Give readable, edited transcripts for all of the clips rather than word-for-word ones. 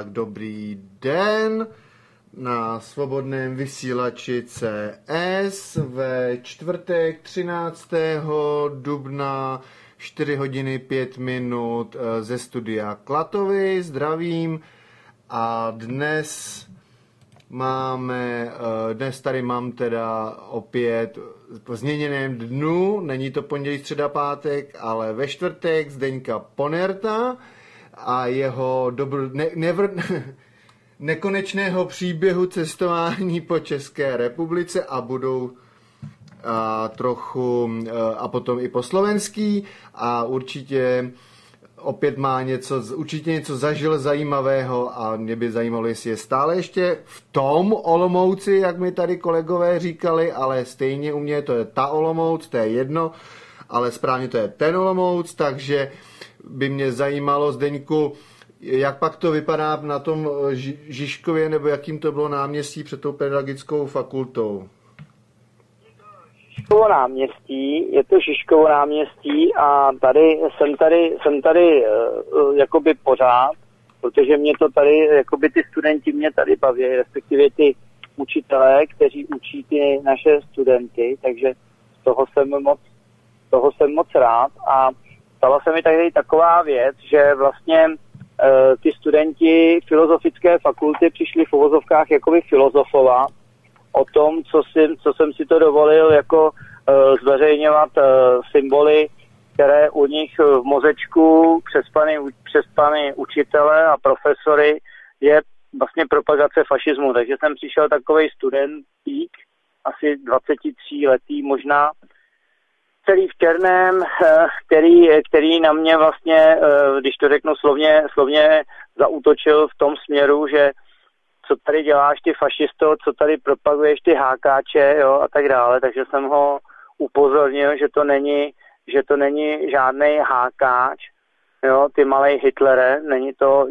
Tak dobrý den na svobodném vysílači CS ve čtvrtek 13. dubna 4 hodiny 5 minut ze studia Klatovy. Zdravím a dnes tady mám teda opět po změněném dnu, není to pondělí, středa, pátek, ale ve čtvrtek Zdeňka Ponerta a jeho nekonečného příběhu cestování po České republice a budou a potom i po slovenský a určitě opět má něco zažil zajímavého a mě by zajímalo, jestli je stále ještě v tom Olomouci, jak mi tady kolegové říkali, ale stejně u mě to je ta Olomouc, to je jedno, ale správně to je ten Olomouc, takže by mě zajímalo, Zdeňku, jak pak to vypadá na tom Žižkově, nebo jakým to bylo náměstí před tou pedagogickou fakultou? Žižkovo náměstí, je to Žižkovo náměstí a jsem tady jakoby pořád, protože mě to tady, jakoby ty studenti mě tady baví, respektive ty učitelé, kteří učí ty naše studenty, takže toho jsem moc rád a stala se mi tady taková věc, že vlastně ty studenti filozofické fakulty přišli v uvozovkách jakoby filozofovat o tom, co jsem si to dovolil jako zveřejňovat symboly, které u nich v mozečku přespany učitele a profesory je vlastně propagace fašismu. Takže jsem přišel takovej studentík, asi 23letý možná, celý v černém, který na mě vlastně, když to řeknu slovně zaútočil v tom směru, že co tady děláš ty fašisto, co tady propaguješ ty hákáče, jo, a tak dále, takže jsem ho upozornil, že to není žádnej hákáč, jo, ty malej Hitlere, není to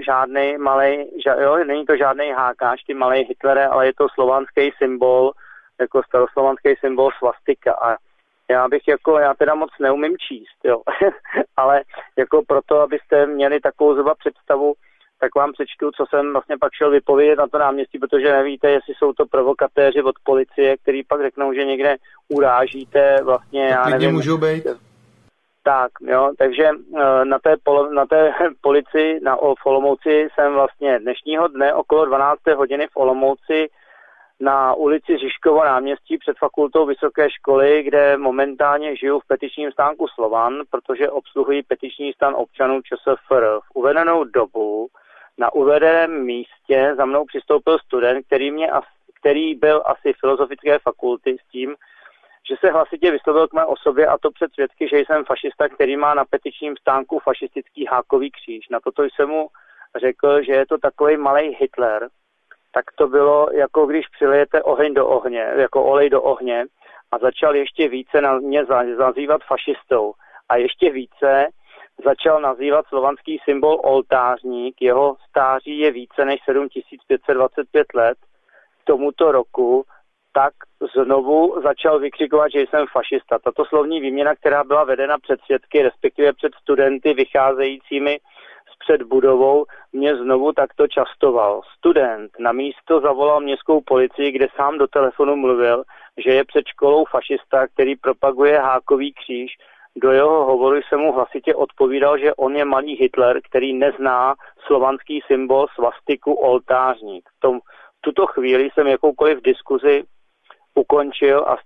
žádnej hákáč, ty malej Hitlere, ale je to slovanský symbol, jako staroslovanský symbol svastika a já teda moc neumím číst, jo, ale jako proto, abyste měli takovou zhruba představu, tak vám přečtu, co jsem vlastně pak šel vypovědět na to náměstí, protože nevíte, jestli jsou to provokatéři od policie, který pak řeknou, že někde urážíte vlastně, já nevím. Můžou být. Tak, jo, takže na té policii v Olomouci jsem vlastně dnešního dne okolo 12. hodiny v Olomouci na ulici Žižkovo náměstí před fakultou vysoké školy, kde momentálně žiju v petičním stánku Slovan, protože obsluhují petiční stan občanů ČSFR. V uvedenou dobu na uvedeném místě za mnou přistoupil student, který byl asi filozofické fakulty s tím, že se hlasitě vyslovil k mé osobě a to před svědky, že jsem fašista, který má na petičním stánku fašistický hákový kříž. Na toto jsem mu řekl, že je to takový malej Hitler. Tak to bylo, jako když přilijete oheň do ohně, jako olej do ohně a začal ještě více mě nazývat fašistou a ještě více začal nazývat slovanský symbol oltářník, jeho stáří je více než 7525 let k tomuto roku, tak znovu začal vykřikovat, že jsem fašista. Tato slovní výměna, která byla vedena před svědky, respektive před studenty vycházejícími před budovou, mě znovu takto častoval. Student na místo zavolal městskou policii, kde sám do telefonu mluvil, že je před školou fašista, který propaguje hákový kříž. Do jeho hovoru jsem mu hlasitě odpovídal, že on je malý Hitler, který nezná slovanský symbol svastiku oltářník. V tuto chvíli jsem jakoukoliv diskuzi ukončil a s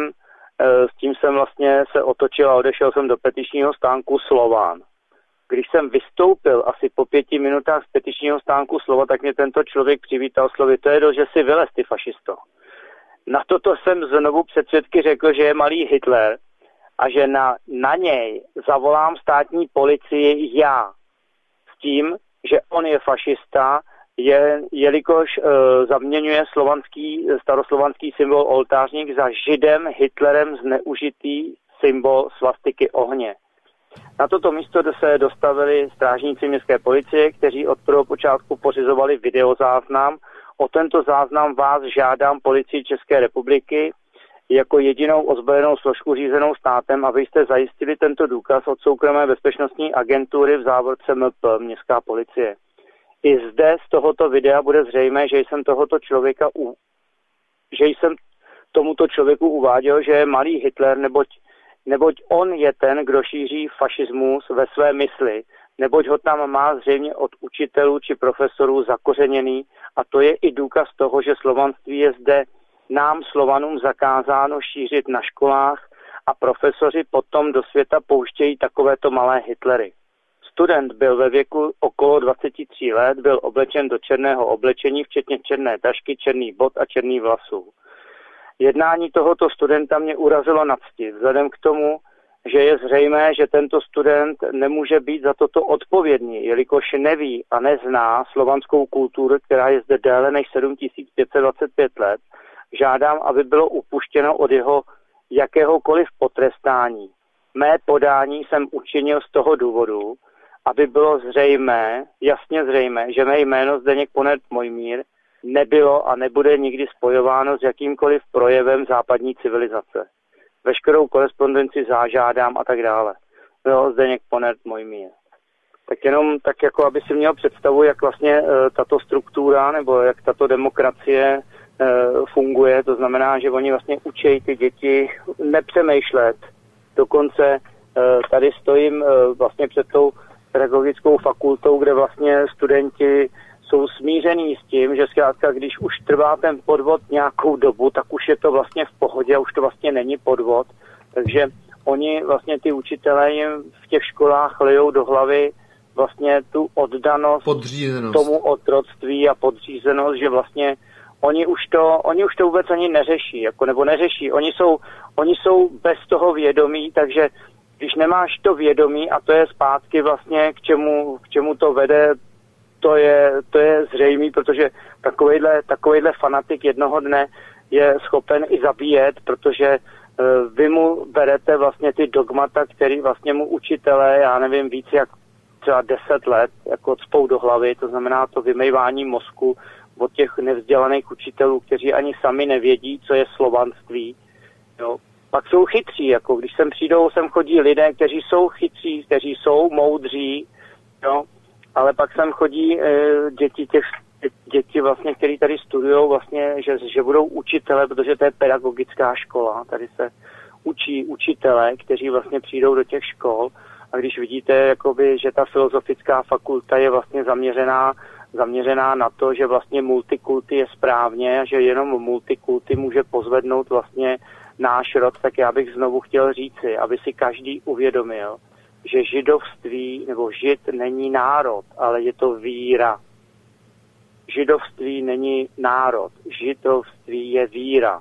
tím jsem vlastně se otočil a odešel jsem do petičního stánku Slovan. Když jsem vystoupil asi po 5 minutách z petičního stánku Slova, tak mě tento člověk přivítal slovy, to je že si vylez, ty fašisto. Na toto jsem znovu před svědky řekl, že je malý Hitler a že na něj zavolám státní policii já. S tím, že on je fašista, jelikož zaměňuje staroslovanský symbol oltářník za Židem Hitlerem zneužitý symbol svastiky ohně. Na toto místo se dostavili strážníci městské policie, kteří od prvopočátku pořizovali videozáznam. O tento záznam vás žádám policii České republiky jako jedinou ozbrojenou složku řízenou státem, abyste zajistili tento důkaz od soukromé bezpečnostní agentury v závorce MP, městská policie. I zde z tohoto videa bude zřejmé, že jsem tomuto člověku uváděl, že je malý Hitler, neboť on je ten, kdo šíří fašismus ve své mysli, neboť ho tam má zřejmě od učitelů či profesorů zakořeněný, a to je i důkaz toho, že slovanství je zde nám Slovanům zakázáno šířit na školách a profesoři potom do světa pouštějí takovéto malé Hitlery. Student byl ve věku okolo 23 let, byl oblečen do černého oblečení, včetně černé tašky, černý bot a černý vlasů. Jednání tohoto studenta mě urazilo na cti, vzhledem k tomu, že je zřejmé, že tento student nemůže být za toto odpovědný, jelikož neví a nezná slovanskou kulturu, která je zde déle než 7525 let. Žádám, aby bylo upuštěno od jeho jakéhokoliv potrestání. Mé podání jsem učinil z toho důvodu, aby bylo jasně zřejmé, že mé jméno Zdeněk Ponert Mojmír nebylo a nebude nikdy spojováno s jakýmkoliv projevem západní civilizace. Veškerou korespondenci zažádám a tak dále. Jo, Zdeněk Ponert Mojmír. Tak jenom tak, jako aby si měl představu, jak vlastně tato struktura nebo jak tato demokracie funguje. To znamená, že oni vlastně učí ty děti nepřemýšlet. Dokonce tady stojím vlastně před tou pedagogickou fakultou, kde vlastně studenti jsou smíření s tím, že zkrátka, když už trvá ten podvod nějakou dobu, tak už je to vlastně v pohodě a už to vlastně není podvod. Takže oni vlastně ty učitelé jim v těch školách lejou do hlavy vlastně tu oddanost tomu otroctví a podřízenost, že vlastně oni už to vůbec ani neřeší, nebo neřeší. Oni jsou bez toho vědomí, takže když nemáš to vědomí, a to je zpátky vlastně k čemu to vede, to je zřejmý, protože takovejhle fanatik jednoho dne je schopen i zabíjet, protože vy mu berete vlastně ty dogmata, který vlastně mu učitelé, já nevím, víc jak třeba 10 let, jako cpou do hlavy, to znamená to vymejvání mozku od těch nevzdělaných učitelů, kteří ani sami nevědí, co je slovanství. Jo. Pak jsou chytří, jako když sem chodí lidé, kteří jsou chytří, kteří jsou moudří, jo. Ale pak sem chodí děti vlastně, kteří tady studují vlastně, že budou učitele, protože to je pedagogická škola, tady se učí učitele, kteří vlastně přijdou do těch škol, a když vidíte, jakoby, že ta filozofická fakulta je vlastně zaměřená na to, že vlastně multikulty je správně a že jenom multikulty může pozvednout vlastně náš rod, tak já bych znovu chtěl říci, aby si každý uvědomil, že židovství nebo žid není národ, ale je to víra. Židovství není národ, židovství je víra.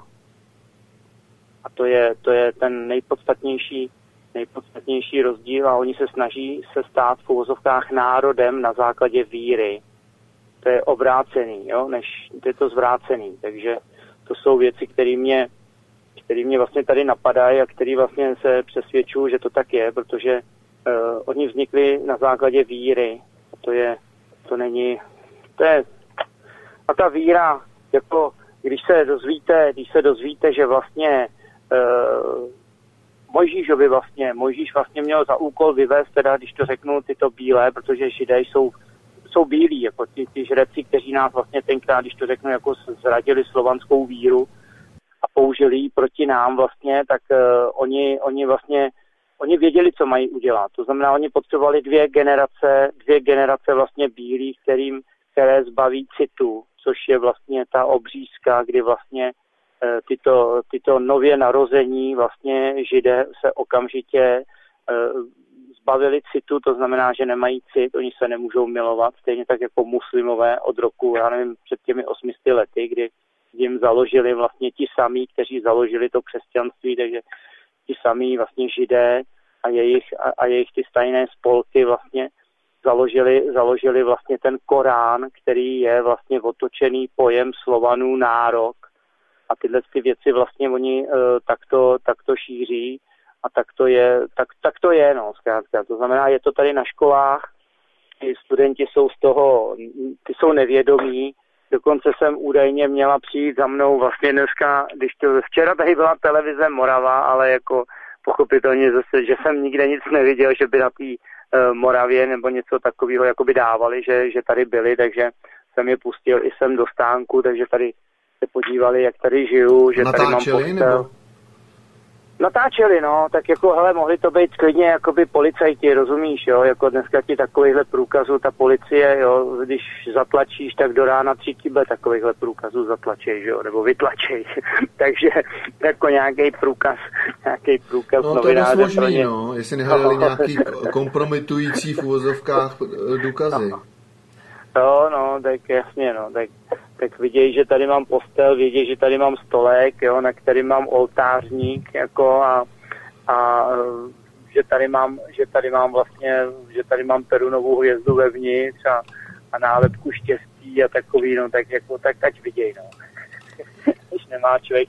A to je ten nejpodstatnější rozdíl, a oni se snaží se stát v uvozovkách národem na základě víry. To je obrácený, jo, než to je to zvrácený. Takže to jsou věci, které mě vlastně tady napadají a které vlastně se přesvědčují, že to tak je, protože oni vznikli na základě víry. A ta víra, jako když se dozvíte, že vlastně Mojžíš vlastně měl za úkol vyvést, teda, když to řeknu, tyto bílé, protože Židé jsou bílí, jako ty žreci, kteří nás vlastně tenkrát, když to řeknu, jako zradili slovanskou víru a použili ji proti nám vlastně, tak oni věděli, co mají udělat. To znamená, oni potřebovali dvě generace vlastně bílých, které zbaví citu, což je vlastně ta obřízka, kdy vlastně tyto nově narození vlastně Židé se okamžitě zbavili citu, to znamená, že nemají cit, oni se nemůžou milovat, stejně tak jako muslimové od roku, já nevím, před těmi 800 lety, kdy jim založili vlastně ti samí, kteří založili to křesťanství, takže ti samí vlastně Židé a jejich ty tajné spolky vlastně založili vlastně ten Korán, který je vlastně otočený pojem Slovanů národ, a tyhle ty věci vlastně oni takto šíří a tak to je, no, zkrátka. To znamená, je to tady na školách, ty studenti jsou ty jsou nevědomí, dokonce jsem údajně měla přijít za mnou vlastně dneska, včera tady byla televize Morava, ale jako pochopitelně zase, že jsem nikde nic neviděl, že by Moravě nebo něco takového jakoby dávali, že tady byli, takže jsem je pustil i sem do stánku, takže tady se podívali, jak tady žiju, že tady mám postel. Nebo? Natáčeli, no, tak jako, hele, mohli to být klidně jakoby policajti, rozumíš, jo, jako dneska ti takovýchhle průkazů ta policie, jo, když zatlačíš, tak do rána 3 kyble takovýchhle průkazů zatlačej, jo, nebo vytlačej, takže jako nějaký průkaz no, novináře. No to je možný, no, jestli nehledali nějaký kompromitující v uvozovkách důkazy. No, tak jasně, no, tak vidějí, že tady mám postel, vidějí, že tady mám stolek, jo, na kterým mám oltářník, jako a že tady mám Perunovu hvězdu vevnitř a nálepku štěstí a takový, no, tak jako, tak ať vidějí, no. Když nemá člověk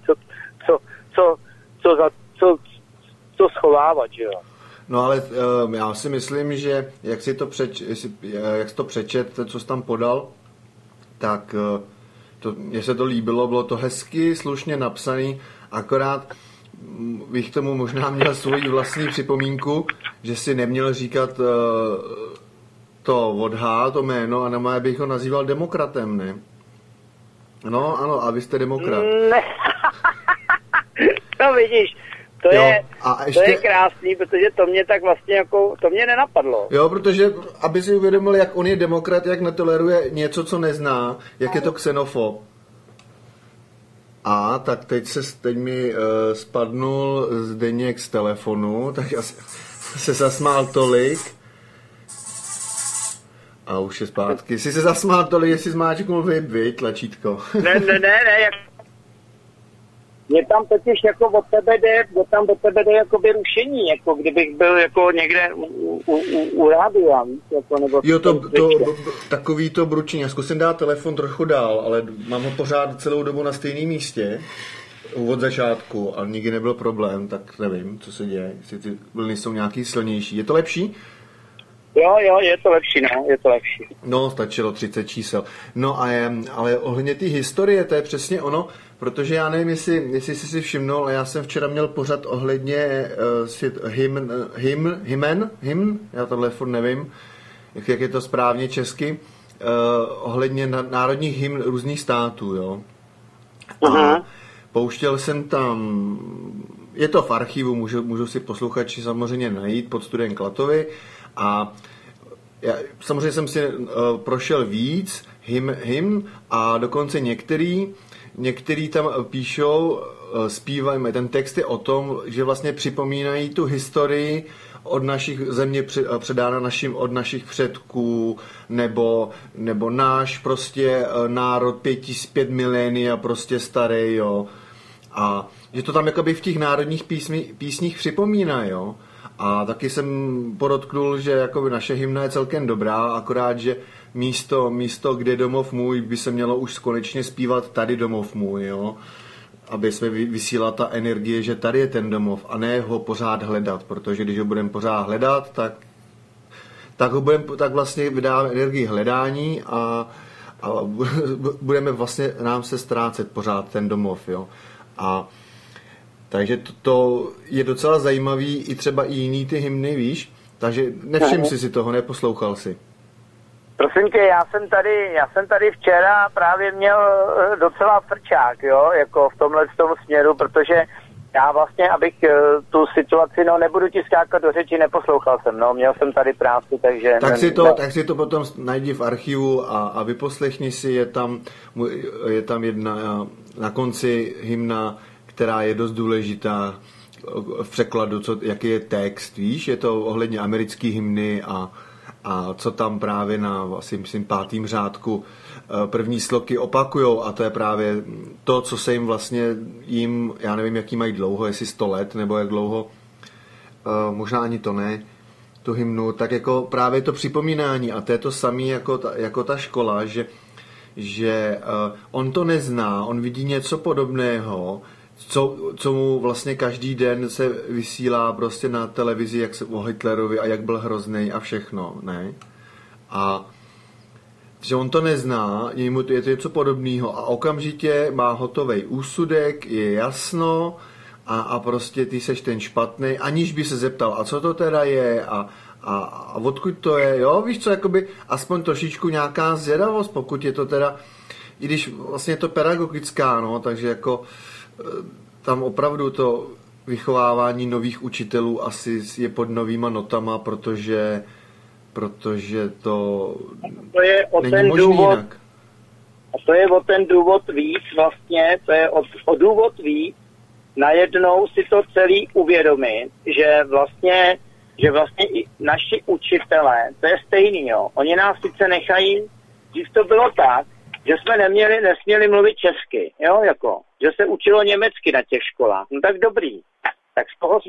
co schovávat, že jo. No ale já si myslím, že jak jsi to přečet, co jsi tam podal, tak mně se to líbilo, bylo to hezky, slušně napsaný, akorát bych tomu možná měl svoji vlastní připomínku, že si neměl říkat to od H, to jméno, a normálně bych ho nazýval demokratem, ne? No, ano, a vy jste demokrat. Ne. No vidíš, to je krásný, protože to mě tak vlastně jako, to mě nenapadlo. Jo, protože, aby si uvědomil, jak on je demokrat, jak netoleruje něco, co nezná, jak je to xenofob. A tak teď mi spadnul Zdeněk z telefonu, tak já se zasmál tolik. A už je zpátky. Jsi se zasmál tolik, jestli zmáčknul vy, tlačítko. Ne, jak... Mě tam totiž jako od tebe jde jako vyrušení, jako kdybych byl jako někde u rádia, víš, jako nebo... Jo, takový to bručení. Já zkusím dát telefon trochu dál, ale mám ho pořád celou dobu na stejném místě od začátku a nikdy nebyl problém, tak nevím, co se děje, jestli ty vlny jsou nějaký silnější. Je to lepší? Jo, je to lepší. No, stačilo 30 čísel. No ale ohledně té historie, to je přesně ono, protože já nevím, jestli jsi si všimnul, ale já jsem včera měl pořad ohledně hymn, já tohle furt nevím, jak je to správně česky, ohledně národních hymn různých států, jo. A pouštěl jsem tam, je to v archivu, můžu si posluchači samozřejmě najít pod Studiem Klatovy, a já, samozřejmě jsem si prošel víc hymn a dokonce některý tam píšou, zpívají, ten text je o tom, že vlastně připomínají tu historii od našich země předána od našich předků, nebo náš prostě národ 5 milénia prostě starý, jo. A že to tam jakoby v těch národních písních připomíná, jo. A taky jsem podotknul, že jakoby naše hymna je celkem dobrá, akorát, že místo kde domov můj, by se mělo už konečně zpívat tady domov můj, jo. Aby jsme vysílala ta energie, že tady je ten domov a ne ho pořád hledat, protože když ho budeme pořád hledat, tak vlastně vydáme energii hledání a budeme vlastně nám se ztrácet pořád ten domov, jo. A takže to je docela zajímavý, i třeba i jiný ty hymny, víš? Takže nevšiml si toho, neposlouchal si. Prosím tě, já jsem tady včera právě měl docela frčák, jo, jako v tomhle směru, protože já vlastně, abych tu situaci, no nebudu ti skákat do řeči, neposlouchal jsem, no, měl jsem tady práci, takže... Tak si to potom najdi v archivu a vyposlechni si, je tam jedna na konci hymna, která je dost důležitá v překladu, jaký je text, víš, je to ohledně americké hymny a co tam právě na, asi myslím, 5. řádku první sloky opakujou, a to je právě to, co se jim vlastně já nevím, jaký mají dlouho, jestli 100 let, nebo jak dlouho, možná ani to ne, tu hymnu, tak jako právě to připomínání, a to je to samé jako ta škola, že on to nezná, on vidí něco podobného, co mu vlastně každý den se vysílá prostě na televizi, jak se o Hitlerovi a jak byl hrozný a všechno, ne? A že on to nezná, je to něco podobného a okamžitě má hotovej úsudek, je jasno a prostě ty seš ten špatný, aniž by se zeptal, a co to teda je a odkud to je, jo, víš co, jakoby aspoň trošičku nějaká zvědavost, pokud je to teda, i když vlastně je to pedagogická, no, takže jako tam opravdu to vychovávání nových učitelů asi je pod novýma notama, protože to je o není ten možný důvod, jinak. A to je o ten důvod víc vlastně, to je o důvod víc, najednou si to celý uvědomit, že vlastně i naši učitelé, to je stejný, jo. Oni nás sice nechají, dřív to bylo tak, že jsme nesměli mluvit česky, jo, jako, že se učilo německy na těch školách. No tak dobrý. Tak z toho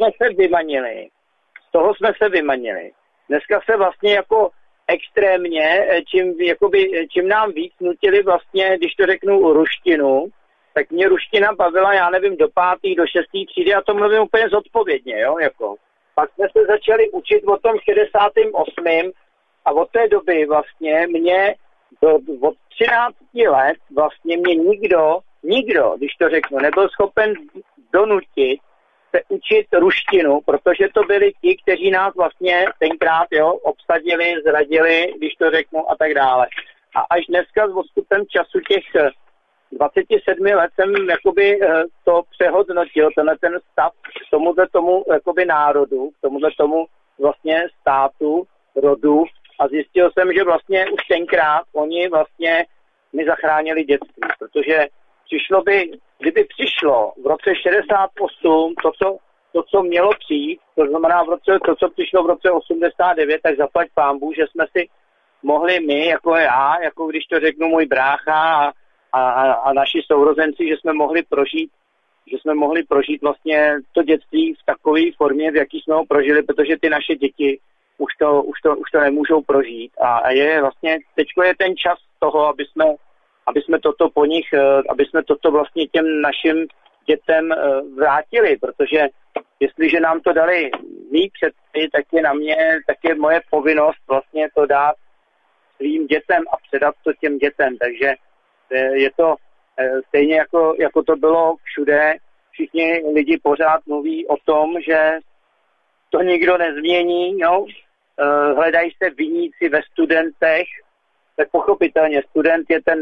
jsme se vymanili. Dneska se vlastně jako extrémně, čím nám víc nutili vlastně, když to řeknu ruštinu, tak mě ruština bavila, já nevím, do 5., do 6. třídy a to mluvím úplně zodpovědně, jo, jako. Pak jsme se začali učit o tom 68. a od té doby vlastně od 13 let vlastně mě nikdo, když to řeknu, nebyl schopen donutit se učit ruštinu, protože to byli ti, kteří nás vlastně tenkrát, jo, obsadili, zradili, když to řeknu a tak dále. A až dneska s odstupem času těch 27 let jsem jakoby to přehodnotil, ten stav k tomu jakoby národu, k tomu vlastně státu, rodu a zjistil jsem, že vlastně už tenkrát oni vlastně mi zachránili dětství, protože kdyby přišlo v roce 68 to, co mělo přijít, to znamená to, co přišlo v roce 89, tak zaplať pánbůh, že jsme si mohli my, jako já, jako když to řeknu můj brácha a naši sourozenci, že jsme mohli prožít vlastně to dětství v takové formě, v jaký jsme ho prožili, protože ty naše děti už to nemůžou prožít. A je vlastně, teďko je ten čas toho, aby jsme toto po nich, aby jsme toto vlastně těm našim dětem vrátili, protože jestliže nám to dali mý předky, tak je moje povinnost vlastně to dát svým dětem a předat to těm dětem, takže je to stejně jako to bylo všude, všichni lidi pořád mluví o tom, že to nikdo nezmění, jo? Hledají se viníci ve studentech, tak pochopitelně student je ten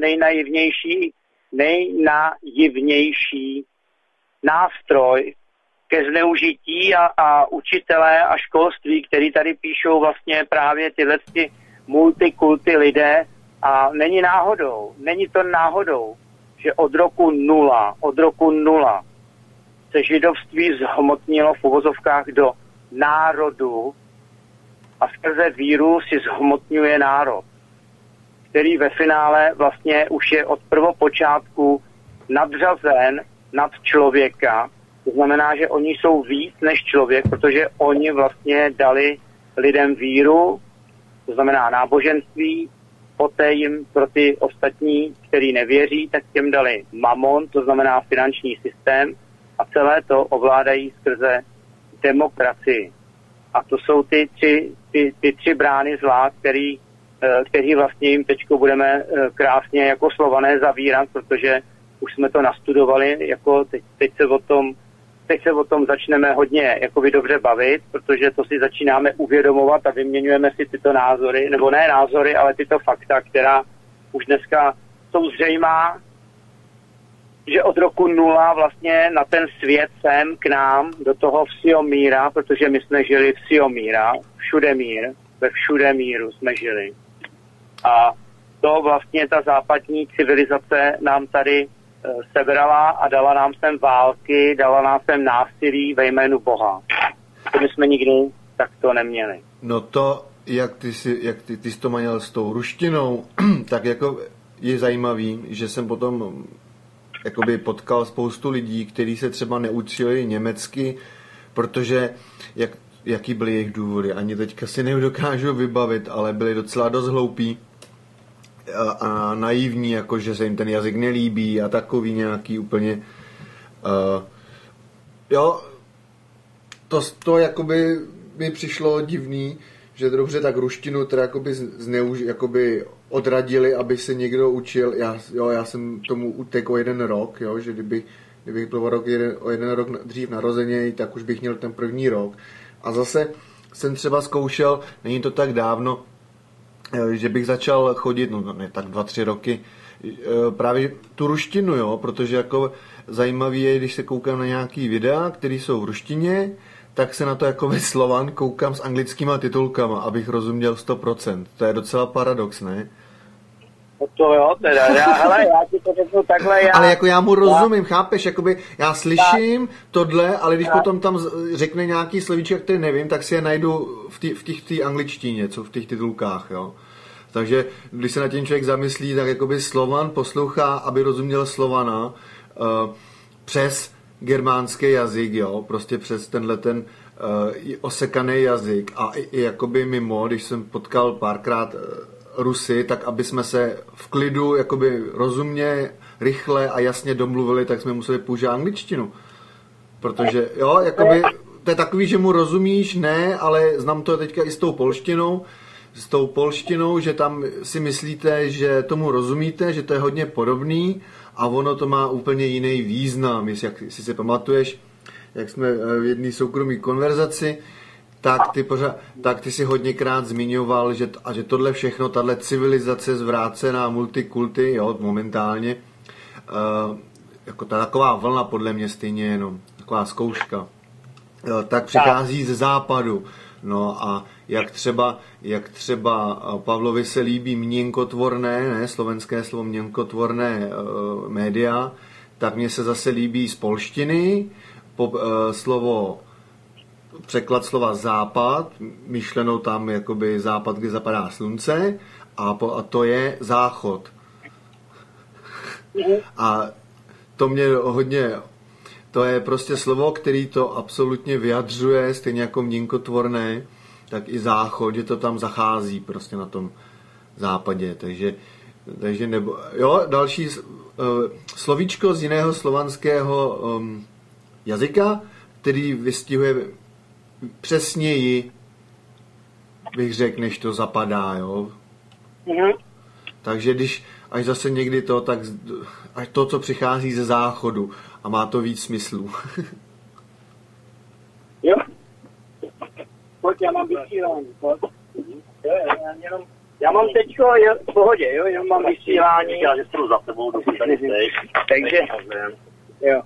nejnaivnější nástroj ke zneužití a učitelé a školství, který tady píšou vlastně právě tyhle multikulty lidé a není to náhodou, že od roku nula se židovství zhmotnilo v uvozovkách do národu a skrze víru si zhmotňuje národ, který ve finále vlastně už je od prvopočátku nadřazen nad člověka. To znamená, že oni jsou víc než člověk, protože oni vlastně dali lidem víru, to znamená náboženství, poté jim pro ty ostatní, který nevěří, tak těm dali mamon, to znamená finanční systém a celé to ovládají skrze demokracii. A to jsou ty tři brány zla, který vlastně jim teďko budeme krásně jako Slované zavírat, protože už jsme to nastudovali, jako teď se o tom začneme hodně jakoby dobře bavit, protože to si začínáme uvědomovat a vyměňujeme si tyto názory, nebo ne názory, ale tyto fakta, která už dneska jsou zřejmá, že od roku 0 vlastně na ten svět sem k nám, do toho Vsiomíra, protože my jsme žili Vsiomíra, všude mír, ve všude míru jsme žili. A to vlastně ta západní civilizace nám tady sebrala a dala nám sem války, dala nám sem násilí ve jménu Boha. To my jsme nikdy takto neměli. No to, jak ty jsi to měl s tou ruštinou, tak jako je zajímavý, že jsem potom jakoby potkal spoustu lidí, kteří se třeba neučili německy, protože jaký byly jejich důvody, ani teďka si nedokážu vybavit, ale byli docela dost hloupí a naivní, jako že se jim ten jazyk nelíbí a takový nějaký úplně jo, to jakoby mi přišlo divný, že dobře tak ruštinu teda jakoby odradili, aby se někdo učil. Já jsem tomu utekl 1 rok, jo, že kdyby kdybych byl o jeden rok dřív narozený, tak už bych měl ten první rok. A zase jsem třeba zkoušel, není to tak dávno, že bych začal chodit, no ne tak 2-3 roky, právě tu ruštinu, jo, protože jako zajímavý je, když se koukám na nějaký videa, které jsou v ruštině, tak se na to jako ve Slovan koukám s anglickýma titulkama, abych rozuměl 100%. To je docela paradox, ne? To jo, teda, já ti to řeknu takhle, ale jako já mu rozumím, chápeš, jakoby já slyším tohle, ale když potom tam řekne nějaký slovíček, který nevím, tak si je najdu v té angličtině, co v těch titulkách, jo. Takže když se na tím člověk zamyslí, tak jakoby Slovan poslouchá, aby rozuměl Slovana přes germánský jazyk, jo, prostě přes tenhle ten osekaný jazyk a i jakoby mimo, když jsem potkal párkrát Rusy, tak aby jsme se v klidu jakoby rozumně, rychle a jasně domluvili, tak jsme museli použít angličtinu. Protože, jo, jakoby, to je takový, že mu rozumíš, ne, ale znám to teďka i s tou polštinou, že tam si myslíte, že tomu rozumíte, že to je hodně podobný a ono to má úplně jiný význam. Jestli si pamatuješ, jak jsme v jedné soukromé konverzaci, tak ty si hodněkrát zmiňoval, že tohle všechno, tahle civilizace zvrácená multikulty, jo, momentálně, jako ta taková vlna podle mě stejně jenom, taková zkouška, tak přichází ze západu. No a jak třeba Pavlovi se líbí měnkotvorné, ne, slovenské slovo měnkotvorné média, tak mně se zase líbí z polštiny překlad slova západ, myšleno tam jakoby západ, kde zapadá slunce, a to je záchod. A to mě hodně, to je prostě slovo, který to absolutně vyjadřuje, stejně jako měnkotvorné, tak i záchod, že to tam zachází prostě na tom západě. Takže nebo, jo, další slovíčko z jiného slovanského jazyka, který vystihuje přesněji, bych řekl, než to zapadá, jo. Takže až zase někdy až to, co přichází ze záchodu a má to víc smyslů. Jo. Pojď, já mám vysílání. Já mám teďko, v pohodě, jo, jenom mám vysílání. Já že jdu za tebou, dokud tady stejš. Takže, jo.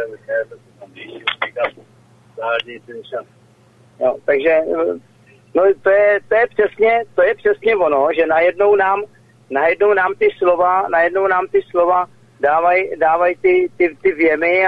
Jo, takže, no to je přesně ono, že najednou nám ty slova dávají ty věmy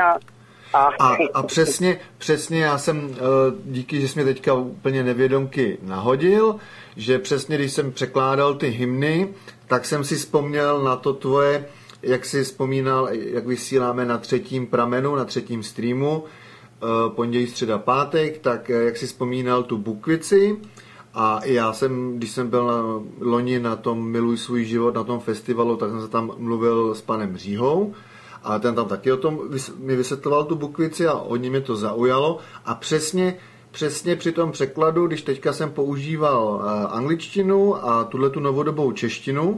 a přesně já jsem, díky, že jsi mě teďka úplně nevědomky nahodil, že přesně když jsem překládal ty hymny, tak jsem si vzpomněl na to tvoje, jak jsi vzpomínal, jak vysíláme na 3. pramenu, na 3. streamu, pondělí, středa, pátek, tak jak jsi vzpomínal tu Bukvici, a já jsem, když jsem byl loni na tom Miluj svůj život, na tom festivalu, tak jsem se tam mluvil s panem Říhou a ten tam taky o tom mi vysvětloval tu Bukvici a hodně mě to zaujalo a přesně při tom překladu, když teďka jsem používal angličtinu a tuhletu novodobou češtinu,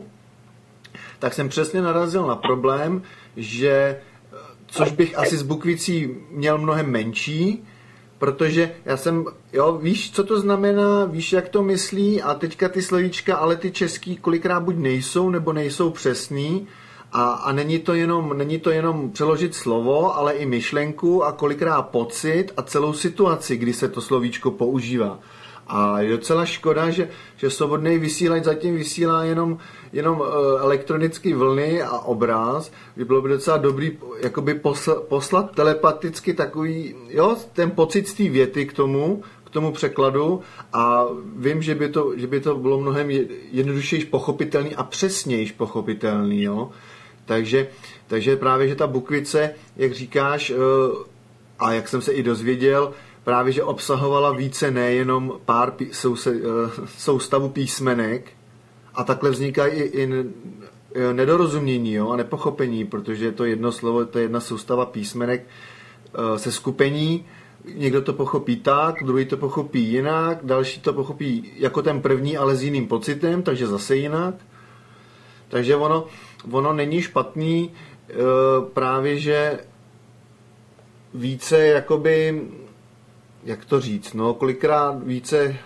tak jsem přesně narazil na problém, že což bych asi s Bukvicí měl mnohem menší, protože já jsem, jo, víš, co to znamená, víš, jak to myslí a teďka ty slovíčka, ale ty český kolikrát buď nejsou, nebo nejsou přesný a není to jenom přeložit slovo, ale i myšlenku a kolikrát pocit a celou situaci, kdy se to slovíčko používá. A je docela škoda, že svobodný vysílač zatím vysílá jenom elektronické vlny a obraz. Bylo by docela dobrý jakoby poslat telepaticky takový, jo, ten pocit z té věty k tomu překladu a vím, že by to bylo mnohem jednodušeji pochopitelný a přesněji pochopitelný, jo. Takže právě, že ta Bukvice, jak říkáš, a jak jsem se i dozvěděl, právě, že obsahovala více nejenom pár soustavu písmenek a takhle vznikají i nedorozumění, jo, a nepochopení, protože to jedno slovo, to je jedna soustava písmenek se skupení, někdo to pochopí tak, druhý to pochopí jinak, další to pochopí jako ten první, ale s jiným pocitem, takže zase jinak. Takže ono není špatný právě, že více jakoby, jak to říct, no, kolikrát více,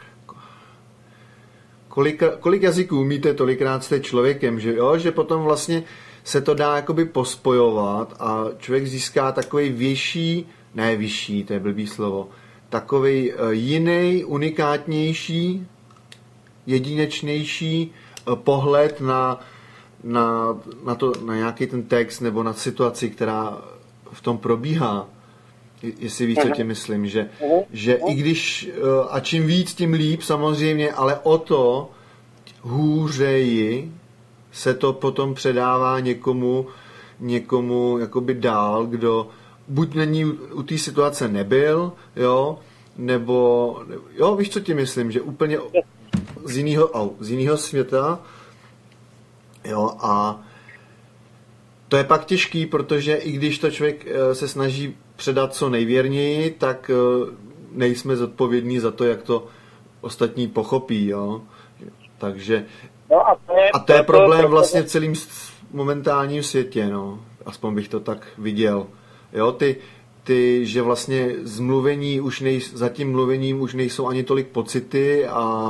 kolik jazyků umíte, tolikrát jste člověkem, že jo, že potom vlastně se to dá jakoby pospojovat a člověk získá takový vyšší, to je blbý slovo, takový jiný, unikátnější, jedinečnější pohled na nějaký ten text nebo na situaci, která v tom probíhá. Jestli víš, co tě myslím, že i když, a čím víc, tím líp samozřejmě, ale o to hůřeji se to potom předává někomu jakoby dál, kdo buď není u té situace nebyl, jo, nebo jo, víš, co ti myslím, že úplně z jiného světa, jo, a to je pak těžký, protože i když to člověk se snaží předat co nejvěrněji, tak nejsme zodpovědní za to, jak to ostatní pochopí, jo. Takže no a to je problém vlastně v celém momentálním světě, no. Aspoň bych to tak viděl. Jo, ty že vlastně za tím mluvením už nejsou ani tolik pocity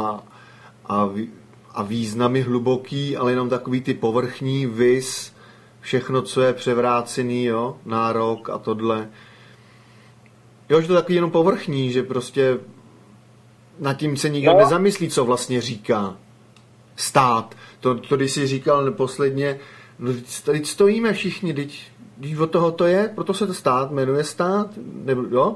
a významy hluboký, ale jenom takový ty povrchní všechno, co je převrácený, jo, nárok a tohle. Jo, že to je takový jenom povrchní, že prostě nad tím se nikdo nezamyslí, co vlastně říká stát. To když jsi říkal posledně, no, tady stojíme všichni, teď od toho to je, proto se to stát jmenuje stát, nebo jo?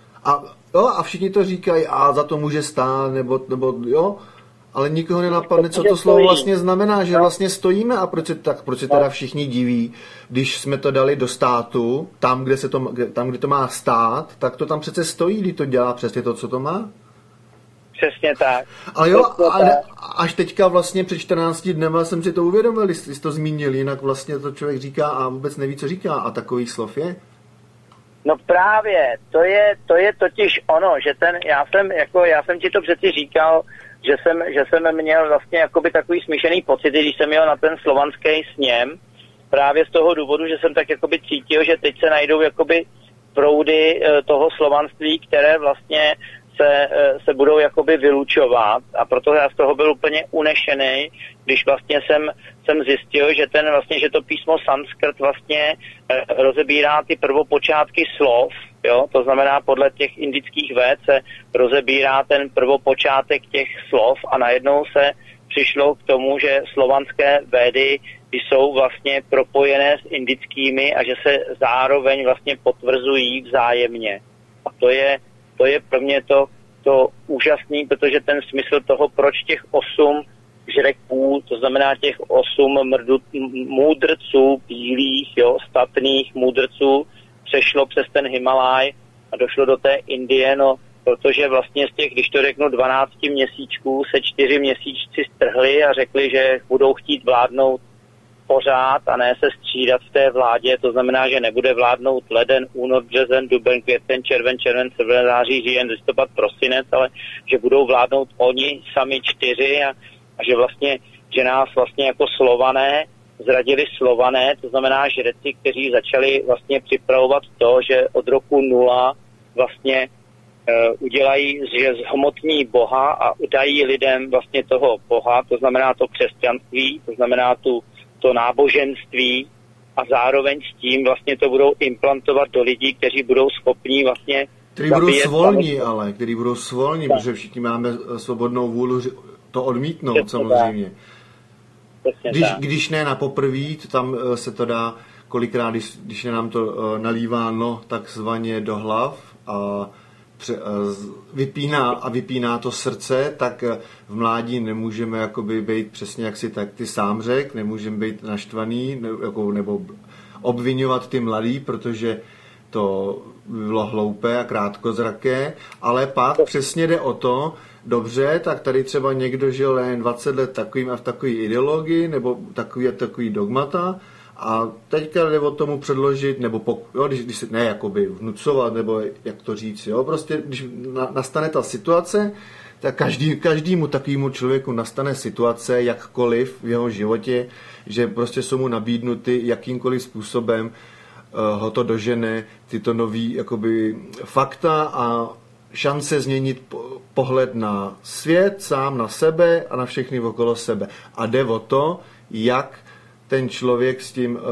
A všichni to říkají, a za to může stát, nebo jo? Ale nikoho nenapadne, co to slovo vlastně znamená, že vlastně stojíme a proč se teda všichni diví, když jsme to dali do státu, tam, kde to má stát, tak to tam přece stojí, když to dělá přesně to, co to má. Přesně tak. Ale jo, až teďka vlastně před 14 dnema jsem si to uvědomil, když jsi to zmínil, jinak vlastně to člověk říká a vůbec neví, co říká, a takových slov je. No právě, to je totiž ono, že já jsem ti to přeci říkal, že jsem měl vlastně jakoby takový smíšený pocit, když jsem jel na ten slovanský sněm, právě z toho důvodu, že jsem tak jakoby cítil, že teď se najdou jakoby proudy toho slovanství, které vlastně se budou jakoby vylučovat, a proto já z toho byl úplně unešený, když vlastně jsem zjistil, že to písmo sanskrt vlastně rozebírá ty prvopočátky slov, jo, to znamená podle těch indických véd se rozebírá ten prvopočátek těch slov a najednou se přišlo k tomu, že slovanské védy jsou vlastně propojené s indickými a že se zároveň vlastně potvrzují vzájemně. A to je pro mě to úžasný, protože ten smysl toho, proč těch 8 žreků, to znamená těch 8 můdrců, bílých, jo, statných můdrců, přešlo přes ten Himalaj a došlo do té Indie, no, protože vlastně z těch, když to řeknu, 12 měsíčků se 4 měsíčci strhli a řekli, že budou chtít vládnout pořád a ne se střídat v té vládě, to znamená, že nebude vládnout leden, únor, březen, duben, květen, červen, září, říjen, listopad, prosinec, ale že budou vládnout oni sami 4 a že vlastně, že nás vlastně jako Slované zradili Slované, to znamená žreci, kteří začali vlastně připravovat to, že od roku 0 vlastně udělají, že zhmotní Boha a dají lidem vlastně toho Boha, to znamená to křesťanství, to znamená to náboženství, a zároveň s tím vlastně to budou implantovat do lidí, kteří budou schopní vlastně kteří budou svolní, protože všichni máme svobodnou vůli to odmítnout, samozřejmě. Když ne na poprví, tam se to dá kolikrát, když je nám to nalíváno takzvaně do hlav a vypíná to srdce, tak v mládí nemůžeme jakoby být přesně, jak si tak ty sám řek, nemůžeme být naštvaný nebo obvinovat ty mladý, protože to bylo hloupé a krátkozraké, ale pak přesně jde o to, dobře, tak tady třeba někdo žil jen 20 let takovým a v takové ideologii nebo takový dogmata, a teďka jde o tomu předložit, nebo když se ne jakoby vnucovat, nebo jak to říct, jo, prostě když nastane ta situace, tak každému takovému člověku nastane situace, jakkoliv v jeho životě, že prostě jsou mu nabídnuty jakýmkoliv způsobem ho to dožene, tyto nový jakoby fakta a šance změnit pohled na svět, sám na sebe a na všechny okolo sebe. A jde o to, jak ten člověk s tím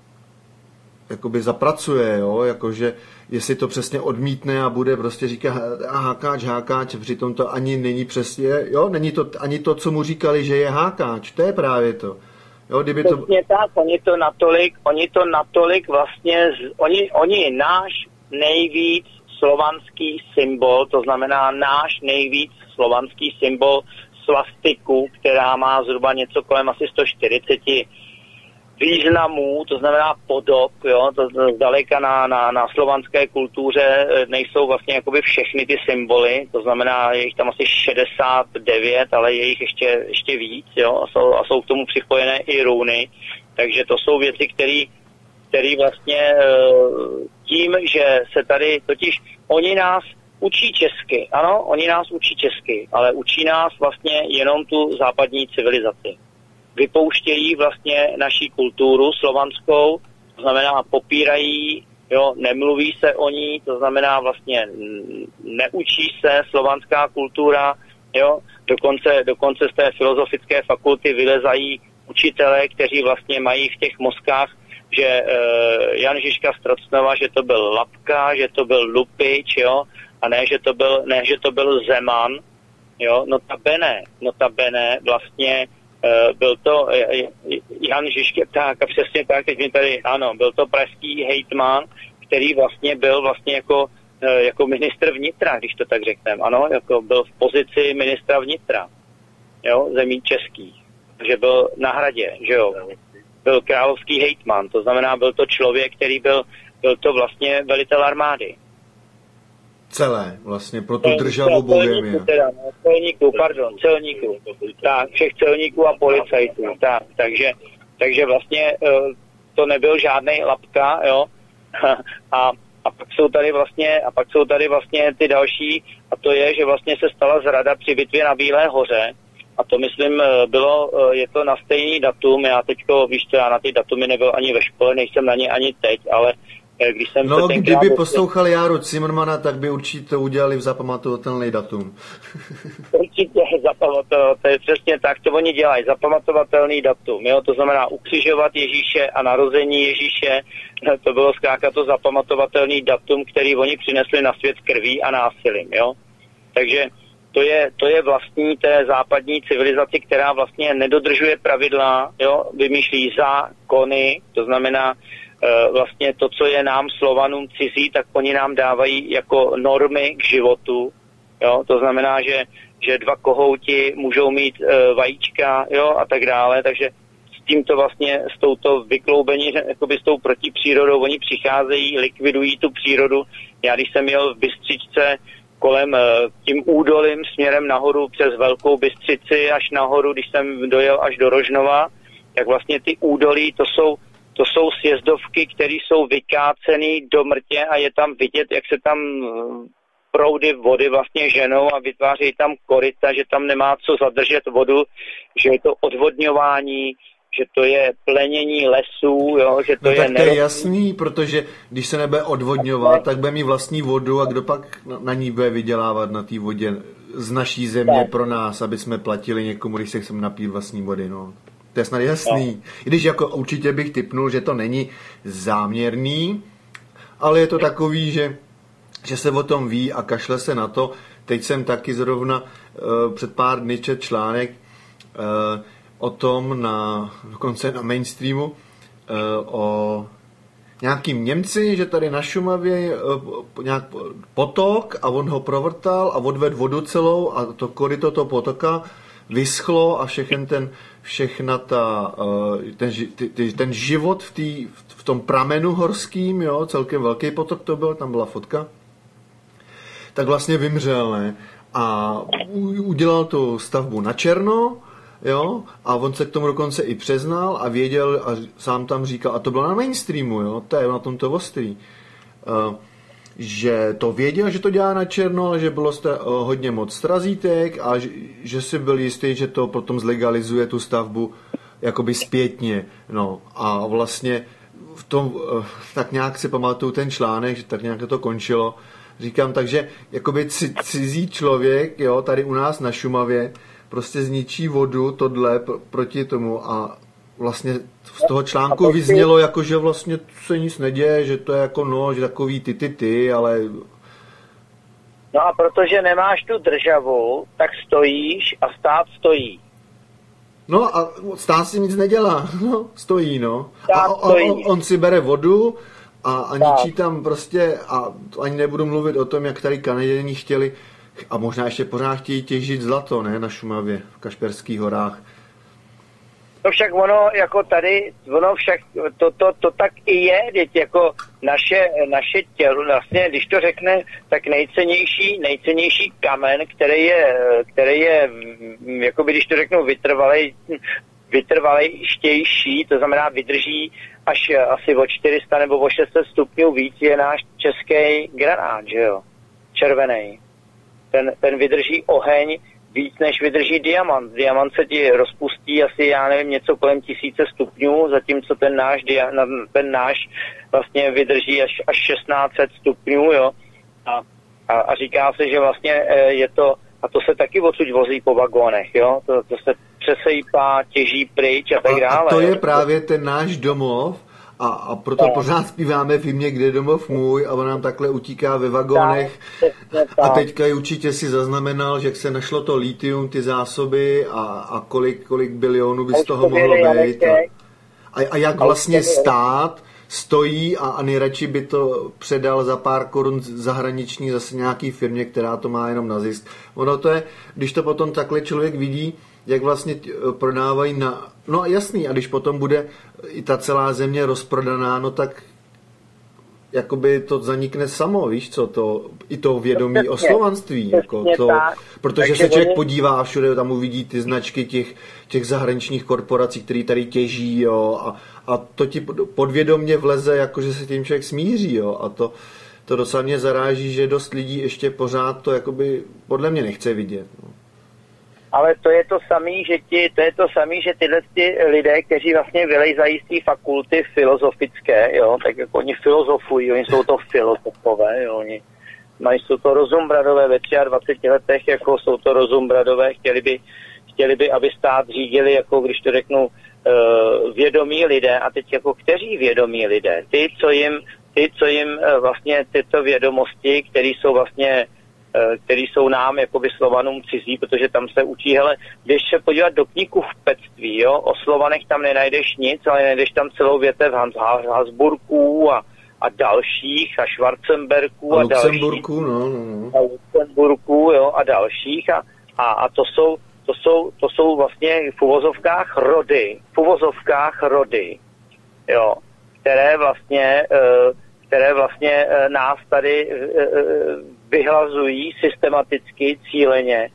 jakoby zapracuje, jo? Jakože jestli to přesně odmítne a bude prostě říkat hákáč, přitom to ani není přesně, jo? Není to ani to, co mu říkali, že je hákáč, to je právě to. Jo, kdyby to... Přesně tak, oni to natolik vlastně, oni náš nejvíc slovanský symbol, to znamená náš nejvíc slovanský symbol svastiku, která má zhruba něco kolem asi 140 významů, to znamená podob, jo, to zdaleka na slovanské kultuře nejsou vlastně jakoby všechny ty symboly, to znamená, je jich tam asi 69, ale je jich ještě víc, jo, a jsou k tomu připojené i runy, takže to jsou věci, které vlastně tím, že se tady, totiž oni nás učí česky, ano, oni nás učí česky, ale učí nás vlastně jenom tu západní civilizaci. Vypouštějí vlastně naší kulturu slovanskou, to znamená popírají, jo, nemluví se o ní, to znamená vlastně neučí se slovanská kultura, jo, dokonce z té filozofické fakulty vylezají učitelé, kteří vlastně mají v těch mozkách, že Jan Žižka z Trocnova, že to byl Lapka, že to byl Lupič, jo, a ne, že to byl Zeman, jo, notabene vlastně byl to Jan Žižka, tak a přesně tak, teď mi tady, ano, byl to pražský hejtman, který vlastně byl vlastně jako ministr vnitra, když to tak řekneme, ano, jako byl v pozici ministra vnitra, jo, zemí českých, takže byl na hradě, že jo, byl královský hejtman, to znamená, byl to člověk, který byl to vlastně velitel armády. Celé, vlastně pro tu državu Bohemia. Celníků. Tak, všech celníků a policajtů. Tak, takže vlastně to nebyl žádnej Lapka, jo. A pak jsou tady vlastně ty další, a to je, že vlastně se stala zrada při bitvě na Bílé hoře. A to myslím je to na stejný datum, já teďko, víš co, já na ty datumy nebyl ani ve škole, nejsem na ně ani teď, ale když jsem no, kdyby poslouchali Járu Cimrmana, tak by určitě udělali v zapamatovatelný datum. Určitě zapamatovatelný, to je přesně tak, co oni dělají, zapamatovatelný datum, jo, to znamená ukřižovat Ježíše a narození Ježíše, to bylo zkrátka to zapamatovatelný datum, který oni přinesli na svět krví a násilím, jo, takže to je vlastní té západní civilizaci, která vlastně nedodržuje pravidla, jo, vymýšlí zákony, to znamená vlastně to, co je nám Slovanům cizí, tak oni nám dávají jako normy k životu, jo, to znamená, že 2 kohouti můžou mít vajíčka, jo, a tak dále, takže s tímto vlastně, s touto vykloubení, jakoby s tou protipřírodou, oni přicházejí, likvidují tu přírodu. Já když jsem jel v Bystřičce kolem tím údolím směrem nahoru přes Velkou Bystřici až nahoru, když jsem dojel až do Rožnova, tak vlastně ty údolí, to jsou sjezdovky, které jsou vykácený do mrtě a je tam vidět, jak se tam proudy vody vlastně ženou a vytváří tam koryta, že tam nemá co zadržet vodu, že je to odvodňování, že to je plenění lesů, jo, že to no, je... Tak to je jasný, protože když se nebude odvodňovat, tak bude mít vlastní vodu a kdo pak na ní bude vydělávat na té vodě z naší země pro nás, aby jsme platili někomu, když se chceme napít vlastní vody, no. To je snad jasný. I když jako určitě bych tipnul, že to není záměrný, ale je to takový, že se o tom ví a kašle se na to. Teď jsem taky zrovna před pár dny čet článek o tom dokonce na mainstreamu o nějakým Němci, že tady na Šumavě nějak potok a on ho provrtal a odvedl vodu celou a to koryto toho potoka vyschlo a ten život v tom pramenu horským, jo, celkem velký potok to byl, tam byla fotka, tak vlastně vymřel, ne? A udělal tu stavbu na černo, jo, a on se k tomu dokonce i přiznal a věděl a sám tam říkal, a to bylo na mainstreamu, jo, to je na tomto ostrý, že to věděl, že to dělá na černo, ale že bylo hodně moc strazítek a že si byl jistý, že to potom zlegalizuje tu stavbu jakoby zpětně, no, a vlastně v tom, tak nějak si pamatuju ten článek, že tak nějak to končilo. Říkám, takže jakoby cizí člověk, jo, tady u nás na Šumavě, prostě zničí vodu, tohle proti tomu a vlastně z toho článku vyznělo, jako, že vlastně se nic neděje, že to je jako no, že takový ty, ale... No a protože nemáš tu državu, tak stojíš a stát stojí. No a stát si nic nedělá, no, stojí, no. A on si bere vodu a ničí tam prostě, a ani nebudu mluvit o tom, jak tady Kanaděni chtěli, a možná ještě pořád chtějí těžit zlato, ne, na Šumavě, v Kašperských horách. No však ono, jako tady, ono však, to tak i je, děti, jako naše tělo, vlastně, když to řekne, tak nejcennější kamen, který je, jakoby, když to řeknu, vytrvalejštější, to znamená vydrží až asi o 400 nebo o 600 stupňů víc, je náš český granát, že jo, červený. Ten vydrží oheň víc, než vydrží diamant. Diamant se ti rozpustí asi, já nevím, něco kolem 1000 stupňů, zatímco ten náš vlastně vydrží až 1600 stupňů, jo. A říká se, že vlastně je to, a to se taky odsud vozí po vagónech, jo. To se přesejpá, těží pryč a tak dále. A to je právě ten náš domov, a proto pořád zpíváme v hymně Kde domov můj, a on nám takhle utíká ve vagónech. A teďka určitě si zaznamenal, že jak se našlo to litium, ty zásoby a kolik bilionů by z toho mohlo být. A jak vlastně stát stojí a nejradši by to předal za pár korun zahraniční zase nějaký firmě, která to má jenom na zisk. Ono to je, když to potom takhle člověk vidí, jak vlastně prodávají no jasný, a když potom bude i ta celá země rozprodaná, no tak jakoby to zanikne samo, víš co, i to vědomí o slovanství, jako to, protože se člověk podívá a všude tam uvidí ty značky těch zahraničních korporací, které tady těží, jo, a to ti podvědomě vleze, jakože se tím člověk smíří, jo, a to docela mě zaráží, že dost lidí ještě pořád to jakoby podle mě nechce vidět, no. Ale to je to samé, že tyhle lidé, kteří vlastně vylejzají z té fakulty filozofické, jo, tak jako oni filozofují, oni jsou to filozofové, jo, jsou to rozumbradové ve 23 letech, jako jsou to rozumbradové, chtěli by, aby stát řídili, jako když to řeknu, vědomí lidé, a teď jako kteří vědomí lidé? Ty, co jim vlastně tyto vědomosti, které jsou nám jakoby Slovanům cizí, protože tam se učí, hele, když se podívat do knihkupectví, jo, o Slovanech tam nenajdeš nic, ale najdeš tam celou větev Habsburků a dalších a Schwarzenberků a dalších. A Luxemburků, jo, a dalších a to jsou vlastně v uvozovkách rody, jo, které vlastně nás tady vyhlazují systematicky, cíleně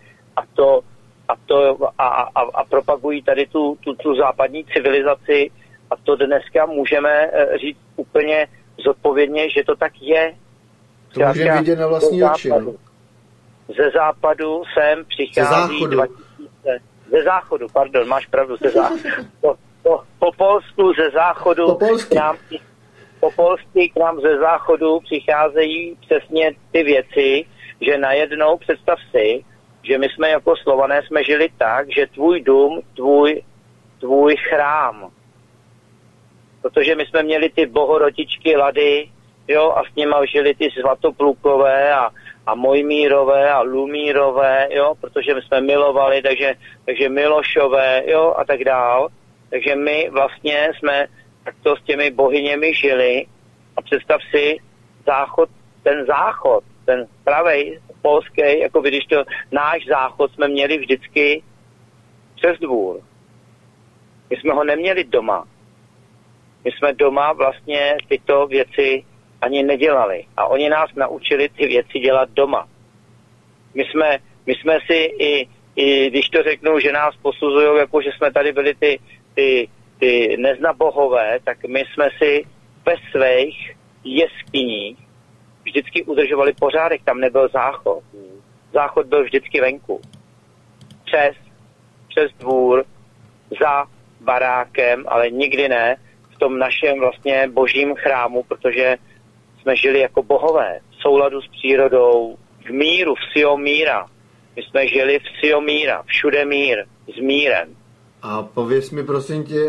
a propagují tady tu západní civilizaci, a to dneska můžeme říct úplně zodpovědně, že to tak je. To můžeme vidět na vlastní oči. Ze západu sem přichází 2000. Ze záchodu, pardon, máš pravdu, ze záchodu. Po polsku ze záchodu po polsky k nám ze záchodu přicházejí přesně ty věci, že najednou představ si, že my jsme jako Slované jsme žili tak, že tvůj dům, tvůj chrám, protože my jsme měli ty bohorotičky Lady, jo, a s nima žili ty Svatoplukové a Mojmírové a Lumírové, jo, protože my jsme milovali, takže Milošové, jo, a tak dál. Takže my vlastně jsme takto s těmi bohyněmi žili, a představ si ten pravej polský, jako když to náš záchod jsme měli vždycky přes dvůr. My jsme ho neměli doma. My jsme doma vlastně tyto věci ani nedělali. A oni nás naučili ty věci dělat doma. My jsme si i když to řeknu, že nás posuzují, jako že jsme tady byli ty neznabohové, tak my jsme si ve svých jeskyních vždycky udržovali pořádek, tam nebyl záchod. Záchod byl vždycky venku. Přes dvůr, za barákem, ale nikdy ne v tom našem vlastně božím chrámu, protože jsme žili jako bohové, v souladu s přírodou, v míru, v sio míra. My jsme žili v sio míra, všude mír, s mírem. A pověz mi, prosím tě,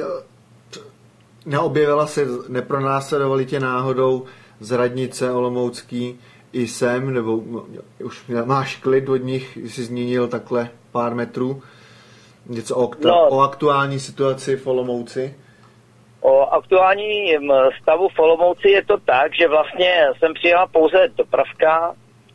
nepronásledovali tě náhodou z radnice olomoucký i sem, nebo už máš klid od nich, jsi změnil takhle pár metrů? Něco o aktuální situaci v Olomouci? O aktuální stavu v Olomouci je to tak, že vlastně jsem přijela pouze dopravka,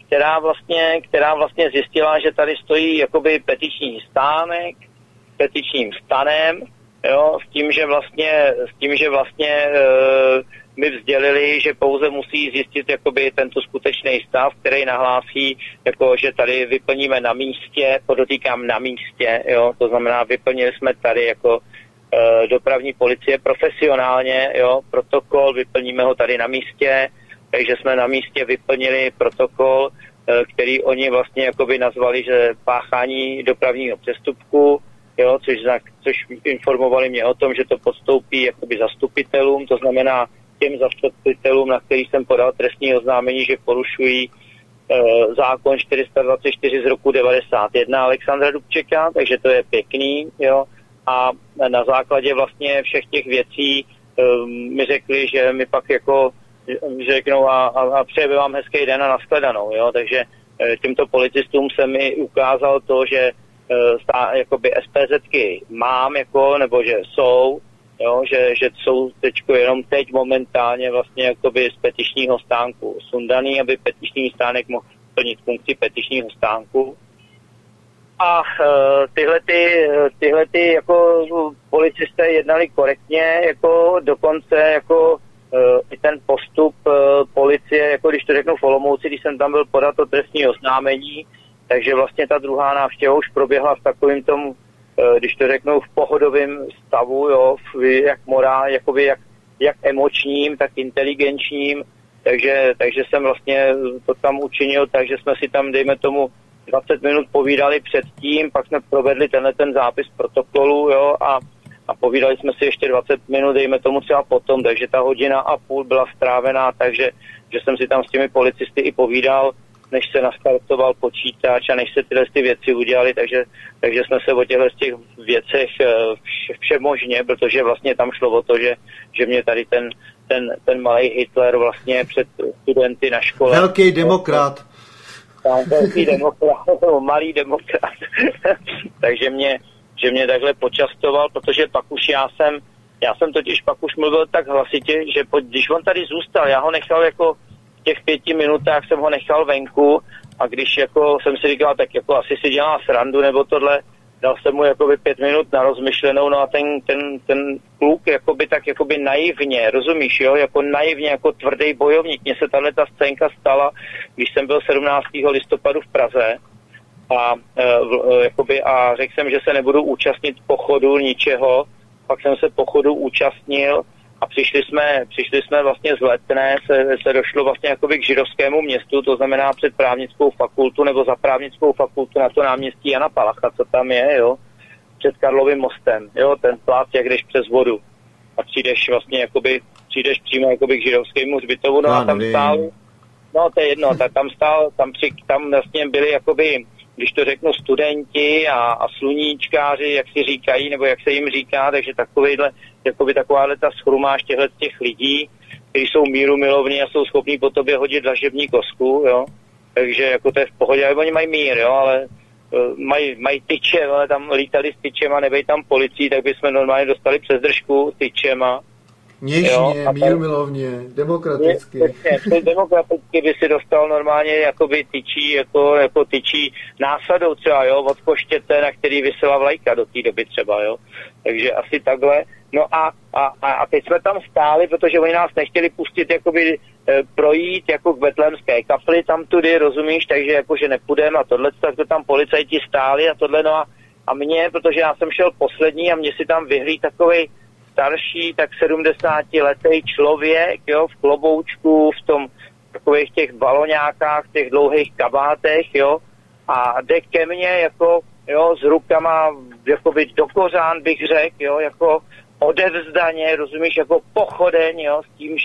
která vlastně zjistila, že tady stojí jakoby petiční stánek, petičním stanem, jo, s tím, že vlastně mi vzdělili, že pouze musí zjistit jakoby tento skutečný stav, který nahlásí, jako, že tady vyplníme na místě, podotýkám na místě, jo, to znamená, vyplnili jsme tady jako dopravní policie profesionálně, jo, protokol, vyplníme ho tady na místě, takže jsme na místě vyplnili protokol, který oni vlastně jakoby nazvali, že páchání dopravního přestupku, jo, což informovali mě o tom, že to podstoupí jakoby zastupitelům, to znamená těm zastupitelům, na který jsem podal trestní oznámení, že porušují zákon 424 z roku 91 Alexandra Dubčeka, takže to je pěkný, jo. A na základě vlastně všech těch věcí mi řekli, že mi pak jako řeknou a přeji vám hezký den a nashledanou, jo. Takže těmto policistům se mi ukázalo to, že jakoby SPZky mám, jako, nebo že jsou, jo, že jsou jenom teď momentálně vlastně jakoby z petičního stánku sundaný, aby petiční stánek mohl plnit funkci petičního stánku. A tyhle jako policisté jednali korektně, jako dokonce jako i ten postup policie, jako když to řeknu v Olomouci, když jsem tam byl podat to trestní oznámení, takže vlastně ta druhá návštěva už proběhla v takovým tomu, když to řeknu, v pohodovém stavu, jo, jak morál, jakoby jak emočním, tak inteligenčním, takže jsem vlastně to tam učinil, takže jsme si tam, dejme tomu, 20 minut povídali předtím, pak jsme provedli ten zápis protokolu, jo, a povídali jsme si ještě 20 minut, dejme tomu třeba potom, takže ta 1,5 hodiny byla strávená, takže že jsem si tam s těmi policisty i povídal, než se nastartoval počítač a než se tyhle ty věci udělali, takže jsme se o těchto těch věcech všemožně, protože vlastně tam šlo o to, že mě tady ten malý Hitler vlastně před studenty na škole... Velký demokrat. Velký demokrat, malý demokrat. Takže že mě takhle počastoval, protože pak už já jsem totiž pak už mluvil tak hlasitě, že když on tady zůstal, já ho nechal jako v těch 5 minutách jsem ho nechal venku a když jako jsem si říkal, tak jako asi si dělá srandu nebo tohle, dal jsem mu jakoby 5 minut na rozmyšlenou, no a ten kluk jakoby naivně, rozumíš, jo, jako naivně, jako tvrdý bojovník. Mně se ta scénka stala, když jsem byl 17. listopadu v Praze a řekl jsem, že se nebudu účastnit pochodu ničeho, pak jsem se pochodu účastnil a přišli jsme vlastně z Letné, se došlo vlastně jakoby k židovskému městu, to znamená před právnickou fakultu nebo za právnickou fakultu na to náměstí Jana Palacha, co tam je, jo, před Karlovým mostem, jo, ten plác, jak jdeš přes vodu a přijdeš přímo jakoby k židovskému hřbitovu, no a tam stál, no to je jedno, tam vlastně byli jakoby, když to řeknu, studenti a sluníčkáři, jak si říkají, nebo jak se jim říká, takže takováhle ta schrumáž těch lidí, kteří jsou míru milovní a jsou schopní po tobě hodit dlažební kosku, jo. Takže jako to je v pohodě, ale oni mají mír, jo, ale mají tyče, ale tam lítali s tyčema, nebej tam policií, tak bychom normálně dostali přes držku tyčema. Něžně, mírumilovně, demokraticky. Demokraticky by si dostal normálně jakoby tyčí, jako tyčí násadou třeba, jo, od koštěte, na který visela vlajka do té doby třeba, jo. Takže asi takhle. No a teď jsme tam stáli, protože oni nás nechtěli pustit jakoby projít jako k Betlémské kapli tam tudy, rozumíš, takže jakože nepůjdeme a tohle, tak to tam policajti stáli a tohle, no a mě, protože já jsem šel poslední a mě si tam vyhlí takovej starší, tak 70letý člověk, jo, v kloboučku, v tom takových těch baloňákách, těch dlouhých kabátech, jo, a jde ke mně jako, jo, s rukama, jakoby do kořán bych řekl, jo, jako odevzdaně, rozumíš, jako pochodeň, jo,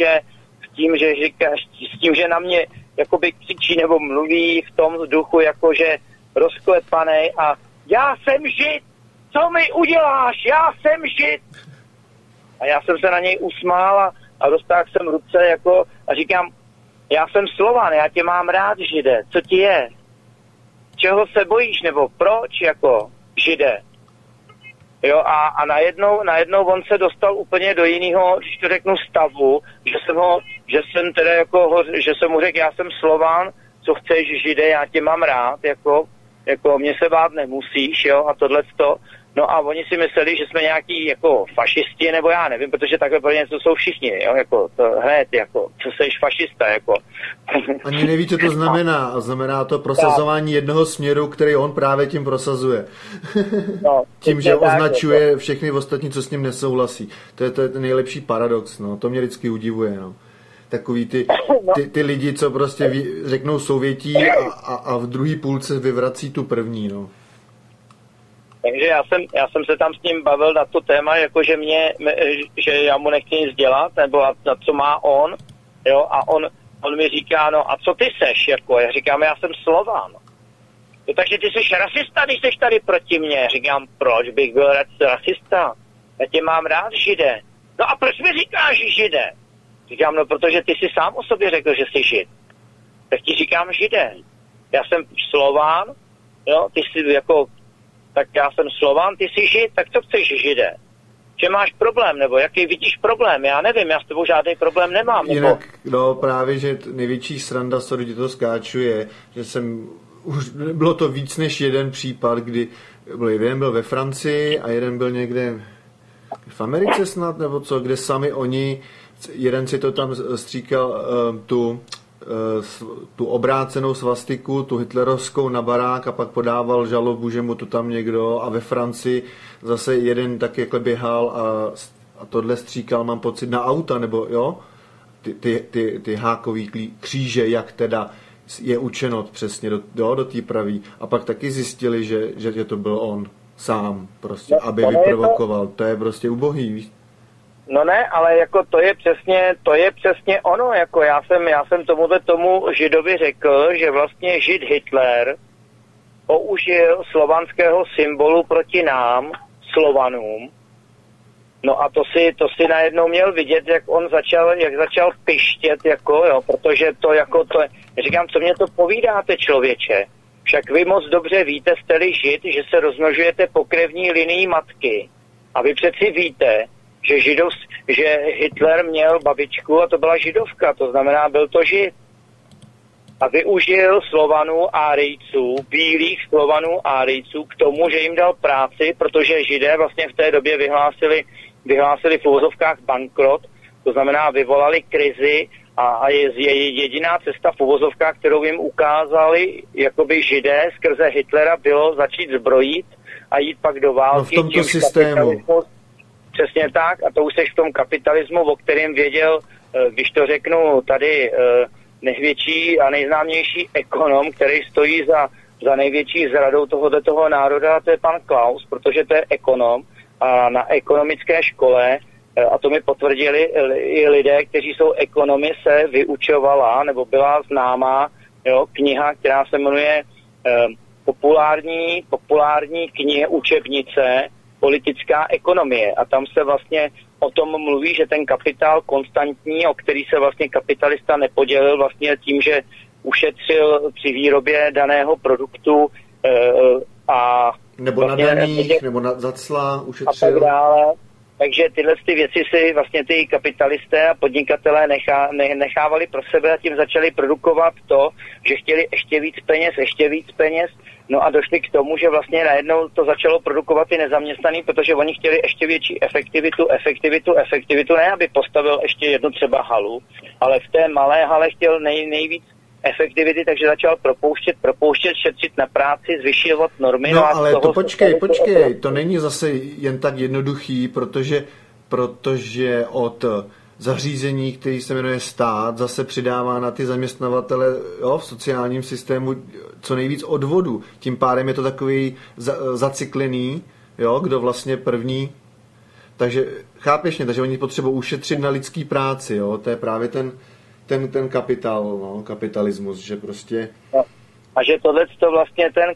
s tím, že na mě jakoby křičí nebo mluví v tom duchu, jakože rozklepanej a já jsem Žid, co mi uděláš, já jsem Žid. A já jsem se na něj usmál a roztáhl jsem ruce jako a říkám, já jsem Slovan, já tě mám rád, Žide, co ti je? Čeho se bojíš, nebo proč, jako Žide? Jo, a najednou on se dostal úplně do jiného, když to řeknu, stavu, že jsem mu řekl, já jsem Slovan, co chceš, Žide, já tě mám rád, jako mě se bát nemusíš, jo, a tohleto. No a oni si mysleli, že jsme nějaký jako fašisti, nebo já nevím, protože takhle pro něco jsou všichni, jo, jako to hned, jako, co seš fašista, jako. Ani neví, co to znamená. A znamená to prosazování jednoho směru, který on právě tím prosazuje. No, tím, že označuje všechny ostatní, co s ním nesouhlasí. To je ten nejlepší paradox, no. To mě vždycky udivuje, no. Takový ty lidi, co prostě řeknou souvětí a v druhé půlce vyvrací tu první, no. Takže já jsem se tam s ním bavil na to téma, jako že já mu nechci nic dělat, nebo a co má on, jo, a on mi říká, no a co ty seš, jako, já říkám, já jsem Slován. No, takže ty jsi rasista, když jsi tady proti mně. Říkám, proč bych byl rasista? Já tě mám rád, Žide. No a proč mi říkáš, Žide? Říkám, no protože ty jsi sám o sobě řekl, že jsi Žid. Tak ti říkám, Žide. Já jsem Slován, jo, ty jsi jako, tak já jsem Slován, ty jsi Žid, tak co chceš, Žide? Že máš problém, nebo jaký vidíš problém? Já nevím, já s tebou žádný problém nemám. Jinak, no právě, že největší sranda, sorry, ti to skáču, je, že už bylo to víc než jeden případ, kdy jeden byl ve Francii a jeden byl někde v Americe snad, nebo co, kde sami oni, jeden si to tam stříkal tu obrácenou svastiku, tu hitlerovskou na barák a pak podával žalobu, že mu to tam někdo, a ve Francii zase jeden tak jakhle běhal a tohle stříkal, mám pocit, na auta, nebo jo, ty hákový kříže, jak teda je učenot přesně do té pravý, a pak taky zjistili, že to byl on sám, prostě, aby vyprovokoval. To je prostě ubohý, víš? No ne, ale jako to je přesně ono, jako já jsem tomu Židovi řekl, že vlastně Žid Hitler použil slovanského symbolu proti nám, Slovanům. No a to si najednou měl vidět, jak začal pištět, jako jo, protože říkám, co mě to povídáte, člověče? Však vy moc dobře víte, jste-li Žid, že se rozmnožujete pokrevní linií matky. A vy přeci víte, že Hitler měl babičku a to byla židovka, to znamená, byl to Žid. A využil Slovanů Árijců, bílých Slovanů Árijců k tomu, že jim dal práci, protože Židé vlastně v té době vyhlásili v uvozovkách bankrot, to znamená vyvolali krizi a jediná cesta v uvozovkách, kterou jim ukázali jakoby Židé skrze Hitlera, bylo začít zbrojit a jít pak do války. No v tomto systému. Přesně tak, a to už seš v tom kapitalismu, o kterém věděl, když to řeknu tady, největší a nejznámější ekonom, který stojí za největší zradou tohoto národa, a to je pan Klaus, protože to je ekonom a na ekonomické škole, a to mi potvrdili i lidé, kteří jsou ekonomy, se vyučovala, nebo byla známá kniha, která se jmenuje populární kniha učebnice politická ekonomie. A tam se vlastně o tom mluví, že ten kapitál konstantní, o který se vlastně kapitalista nepodělil vlastně tím, že ušetřil při výrobě daného produktu a nebo vlastně na daních, nebo za cla ušetřil. A tak dále. Takže tyhle ty věci si vlastně ty kapitalisté a podnikatelé nechávali pro sebe a tím začali produkovat to, že chtěli ještě víc peněz. No a došli k tomu, že vlastně najednou to začalo produkovat i nezaměstnaný, protože oni chtěli ještě větší efektivitu, ne aby postavil ještě jednu třeba halu, ale v té malé hale chtěl nejvíc efektivity, takže začal propouštět, šetřit na práci, zvyšovat normy. No ale to počkej, to není zase jen tak jednoduchý, protože od zařízení, který se jmenuje stát, zase přidává na ty zaměstnavatele v sociálním systému co nejvíc odvodu. Tím pádem je to takový zacyklený, kdo vlastně první Takže chápeš mě, takže oni potřebují ušetřit na lidský práci, jo? To je právě ten kapitál, no, kapitalismus, že prostě... No. A že tohleto vlastně ten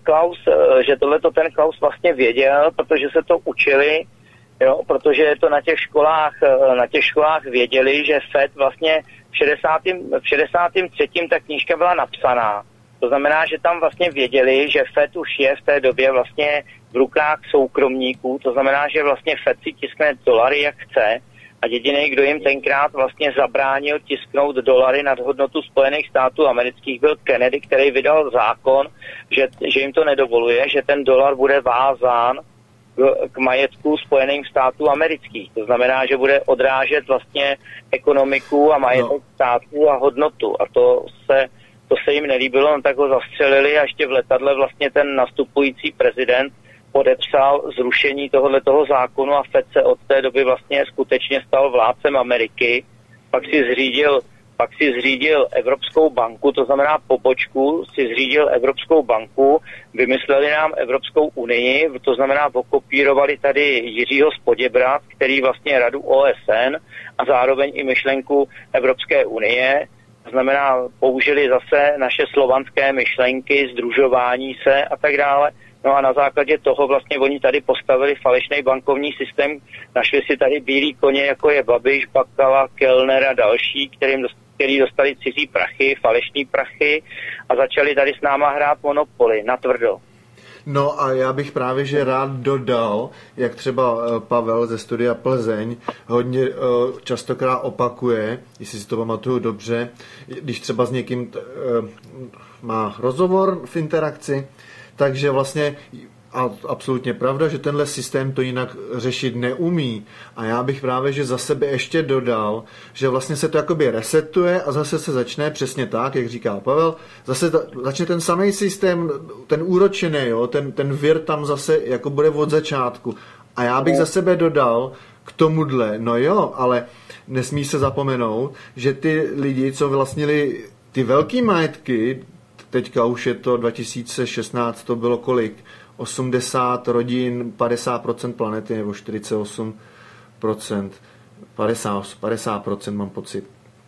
Klaus vlastně věděl, protože se to učili, jo, protože to na těch školách věděli, že FED vlastně v 63. ta knížka byla napsaná. To znamená, že tam vlastně věděli, že FED už je v té době vlastně v rukách soukromníků, to znamená, že vlastně FED si tiskne dolary, jak chce, a jediný, kdo jim tenkrát vlastně zabránil tisknout dolary nad hodnotu Spojených států amerických, byl Kennedy, který vydal zákon, že jim to nedovoluje, že ten dolar bude vázán k majetku Spojených států amerických. To znamená, že bude odrážet vlastně ekonomiku a majetek států a hodnotu. A to se jim nelíbilo, no tak ho zastřelili a ještě v letadle vlastně ten nastupující prezident podepsal zrušení tohoto zákonu a FED se od té doby vlastně skutečně stal vládcem Ameriky. Pak si zřídil Evropskou banku, to znamená pobočku, si zřídil Evropskou banku, vymysleli nám Evropskou unii, to znamená okopírovali tady Jiřího z Poděbrad, který vlastně radu OSN a zároveň i myšlenku Evropské unie. To znamená, použili zase naše slovanské myšlenky, sdružování se a tak dále. No a na základě toho vlastně oni tady postavili falešný bankovní systém, našli si tady bílý koně, jako je Babiš, Bakala, Kellner a další, který dostali cizí prachy, falešní prachy a začali tady s náma hrát monopoly, natvrdo. No a já bych právě že rád dodal, jak třeba Pavel ze Studia Plzeň hodně častokrát opakuje, jestli si to pamatuju dobře, když třeba s někým má rozhovor v interakci, takže vlastně a absolutně pravda, že tenhle systém to jinak řešit neumí. A já bych právě, že za sebe ještě dodal, že vlastně se to jakoby resetuje a zase se začne přesně tak, jak říká Pavel, zase začne ten samý systém, ten úročený, jo, ten vir tam zase jako bude od začátku. A já bych za sebe dodal k tomuhle, no jo, ale nesmí se zapomenout, že ty lidi, co vlastnili ty velký majetky, teďka už je to 2016, to bylo kolik? 80 rodin, 50% planety, nebo 48%, 50% mám pocit.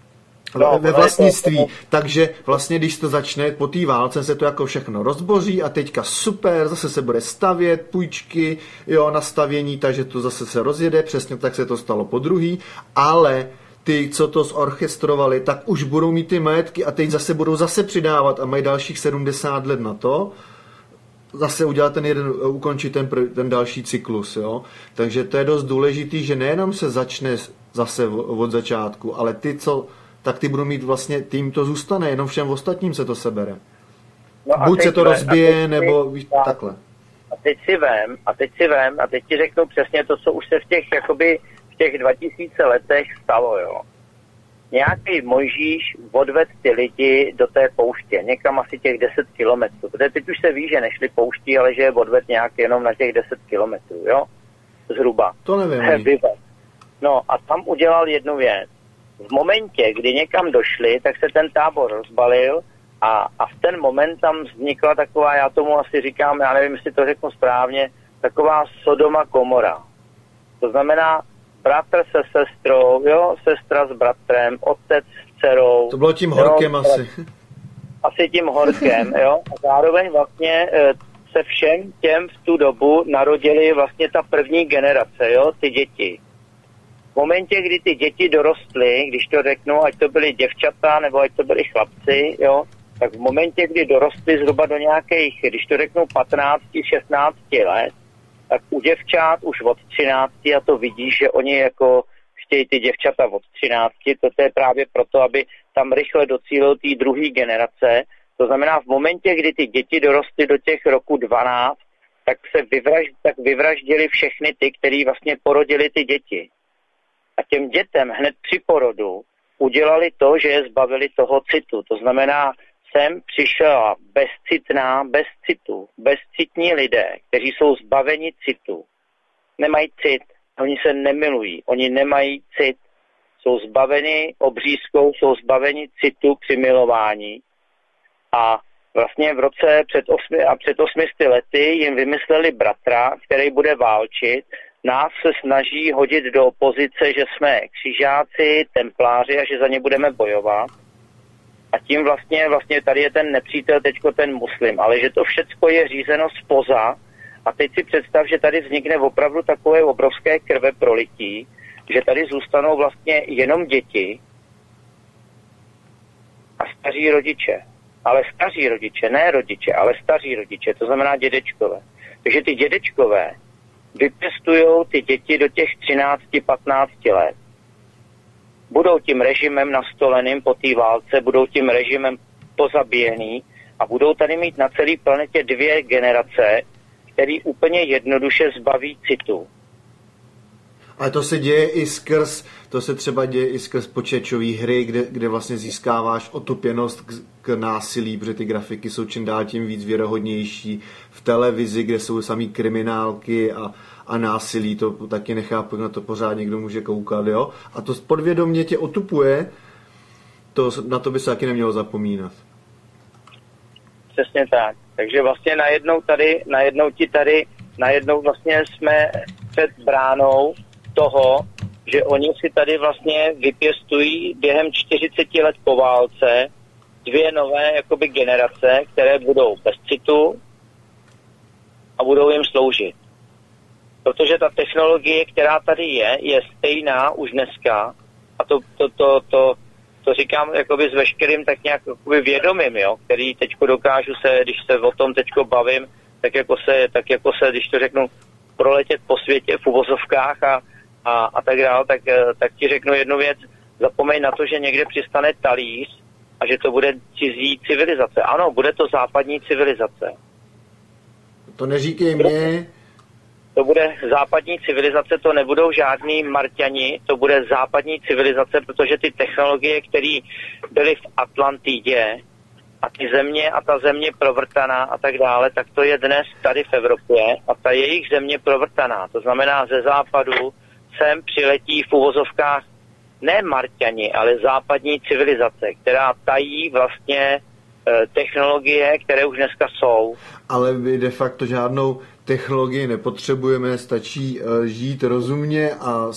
Ve vlastnictví. Takže vlastně, když to začne po té válce, se to jako všechno rozboří a teďka super, zase se bude stavět, půjčky, jo, na stavění, takže to zase se rozjede, přesně tak se to stalo po druhý, ale ty, co to zorchestrovali, tak už budou mít ty majetky a teď zase budou přidávat a mají dalších 70 let na to, zase udělat ukončit ten další cyklus, jo. Takže to je dost důležitý, že nejenom se začne zase od začátku, ale tak ty budou mít vlastně, tým to zůstane, jenom všem ostatním se to sebere. No buď se to rozbije, nebo takhle. A teď si vem, a teď ti řeknu přesně to, co už se v těch 2000 letech stalo, jo. Nějaký Mojžíš odved ty lidi do té pouště, někam asi těch 10 kilometrů. Protože teď už se ví, že nešli pouští, ale že je odved nějak jenom na těch 10 kilometrů, jo? Zhruba. To nevím. No a tam udělal jednu věc. V momentě, kdy někam došli, tak se ten tábor rozbalil a v ten moment tam vznikla taková, já tomu asi říkám, já nevím, jestli to řeknu správně, taková Sodoma Gomora. To znamená, bratr se sestrou, jo, sestra s bratrem, otec s dcerou. To bylo tím horkem, jo, asi. Asi tím horkem, jo. A zároveň vlastně se všem těm v tu dobu narodili vlastně ta první generace, jo, ty děti. V momentě, kdy ty děti dorostly, když to řeknu, ať to byly děvčata nebo ať to byli chlapci, jo, tak v momentě, kdy dorostly zhruba do nějakých, když to řeknu 15-16 let, tak u děvčat už od 13 a to vidíš, že oni jako chtějí ty děvčata od 13, to je právě proto, aby tam rychle docílil té druhé generace. To znamená, v momentě, kdy ty děti dorostly do těch roku 12, tak vyvraždili všechny ty, kteří vlastně porodili ty děti. A těm dětem hned při porodu udělali to, že je zbavili toho citu. To znamená, sem přišla bez citu, bezcitní lidé, kteří jsou zbaveni citu. Nemají cit, oni se nemilují, oni nemají cit. Jsou zbaveni obřízkou, jsou zbaveni citu při milování. A vlastně v roce před 800 lety jim vymysleli bratra, který bude válčit. nás se snaží hodit do pozice, že jsme křižáci, templáři a že za ně budeme bojovat. A tím vlastně tady je ten nepřítel, teďko ten muslim, ale že to všecko je řízeno zpoza. A teď si představ, že tady vznikne opravdu takové obrovské krve prolití, že tady zůstanou vlastně jenom děti a staří rodiče. Ale staří rodiče, ne rodiče, ale staří rodiče, to znamená dědečkové. Takže ty dědečkové vypěstujou ty děti do těch 13-15 let. Budou tím režimem nastoleným po té válce, budou tím režimem pozabíjený a budou tady mít na celé planetě 2 generace, který úplně jednoduše zbaví citu. Ale to se děje to se třeba děje i skrz počítačové hry, kde vlastně získáváš otupěnost k násilí, protože ty grafiky jsou čím dál tím víc věrohodnější. V televizi, kde jsou samý kriminálky a násilí, to taky nechápu, na to pořád někdo může koukat, jo? A to podvědomě tě otupuje, na to by se taky nemělo zapomínat. Přesně tak. Takže vlastně najednou vlastně jsme před bránou toho, že oni si tady vlastně vypěstují během 40 let po válce 2 nové jakoby generace, které budou bez citu a budou jim sloužit. Protože ta technologie, která tady je stejná už dneska a to říkám jakoby s veškerým tak nějak jakoby vědomím, jo, který teďko dokážu se, když se o tom teďko bavím, tak jako se, když to řeknu, proletět po světě v uvozovkách a tak dále, tak ti řeknu jednu věc, zapomeň na to, že někde přistane talíř a že to bude cizí civilizace. Ano, bude to západní civilizace. To neříkej mě. To bude západní civilizace, to nebudou žádní Marťani, to bude západní civilizace, protože ty technologie, které byly v Atlantidě a ty země a ta země provrtaná a tak dále, tak to je dnes tady v Evropě a ta jejich země provrtaná. To znamená ze západu sem přiletí v uvozovkách ne Marťani, ale západní civilizace, která tají vlastně technologie, které už dneska jsou. Ale my de facto žádnou technologii nepotřebujeme, stačí žít rozumně a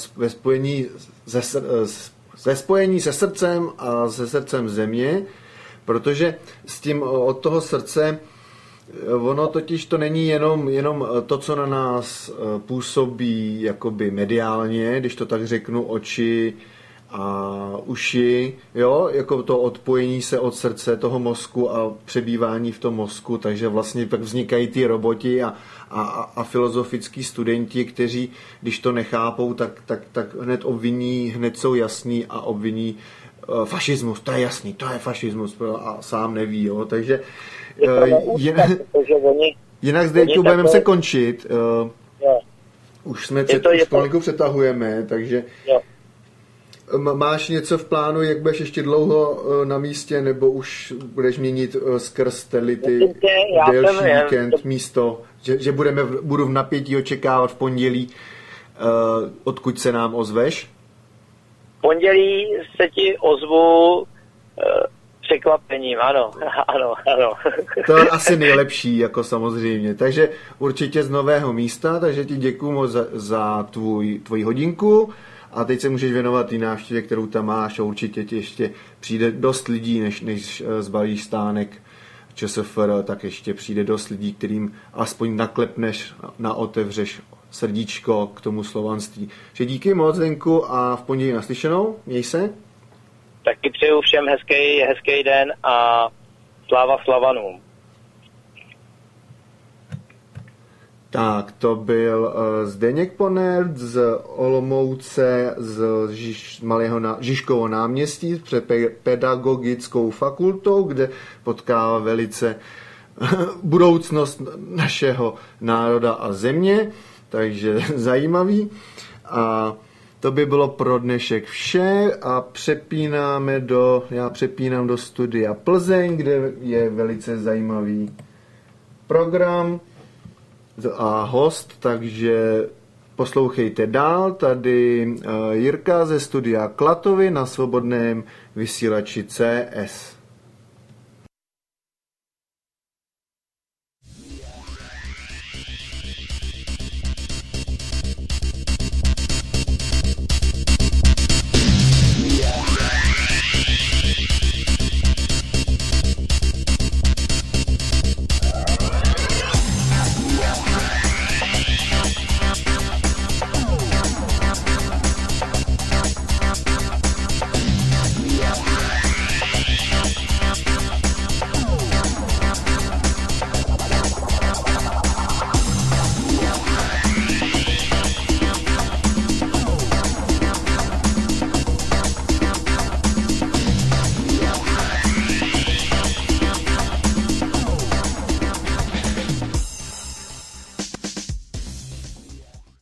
ve spojení se srdcem a se srdcem země, protože s tím od toho srdce ono totiž to není jenom to, co na nás působí jakoby mediálně, když to tak řeknu, oči a uši, jo, jako to odpojení se od srdce toho mozku a přebývání v tom mozku, takže vlastně pak vznikají ty roboti a filozofický studenti, kteří, když to nechápou, tak hned obviní, hned jsou jasní a obviní fašismus, to je jasný, to je fašismus a sám neví, jo, takže jinak zde budeme se končit, už jsme pomalinku přetahujeme, takže máš něco v plánu, jak budeš ještě dlouho na místě, nebo už budeš měnit skrz ty delší víkend místo, že budu v napětí očekávat v pondělí, odkud se nám ozveš? V pondělí se ti ozvu překvapením, ano. To je asi nejlepší, jako samozřejmě. Takže určitě z nového místa, takže ti děkuju moc za tvoji hodinku. A teď se můžeš věnovat té návštěvě, kterou tam máš a určitě ti ještě přijde dost lidí, než zbalíš stánek ČSFR, tak ještě přijde dost lidí, kterým aspoň naklepneš, naotevřeš srdíčko k tomu slovanství. Že díky moc, Zdenku, a v pondělí naslyšenou. Měj se. Taky přeju všem hezký den a sláva Slavanům. Tak, to byl Zdeněk Ponert z Olomouce, z malého Žižkovo náměstí před pedagogickou fakultou, kde potkává velice budoucnost našeho národa a země, takže zajímavý. A to by bylo pro dnešek vše a já přepínám do studia Plzeň, kde je velice zajímavý program a host, takže poslouchejte dál. Tady Jirka ze studia Klatovy na svobodném vysílači CS.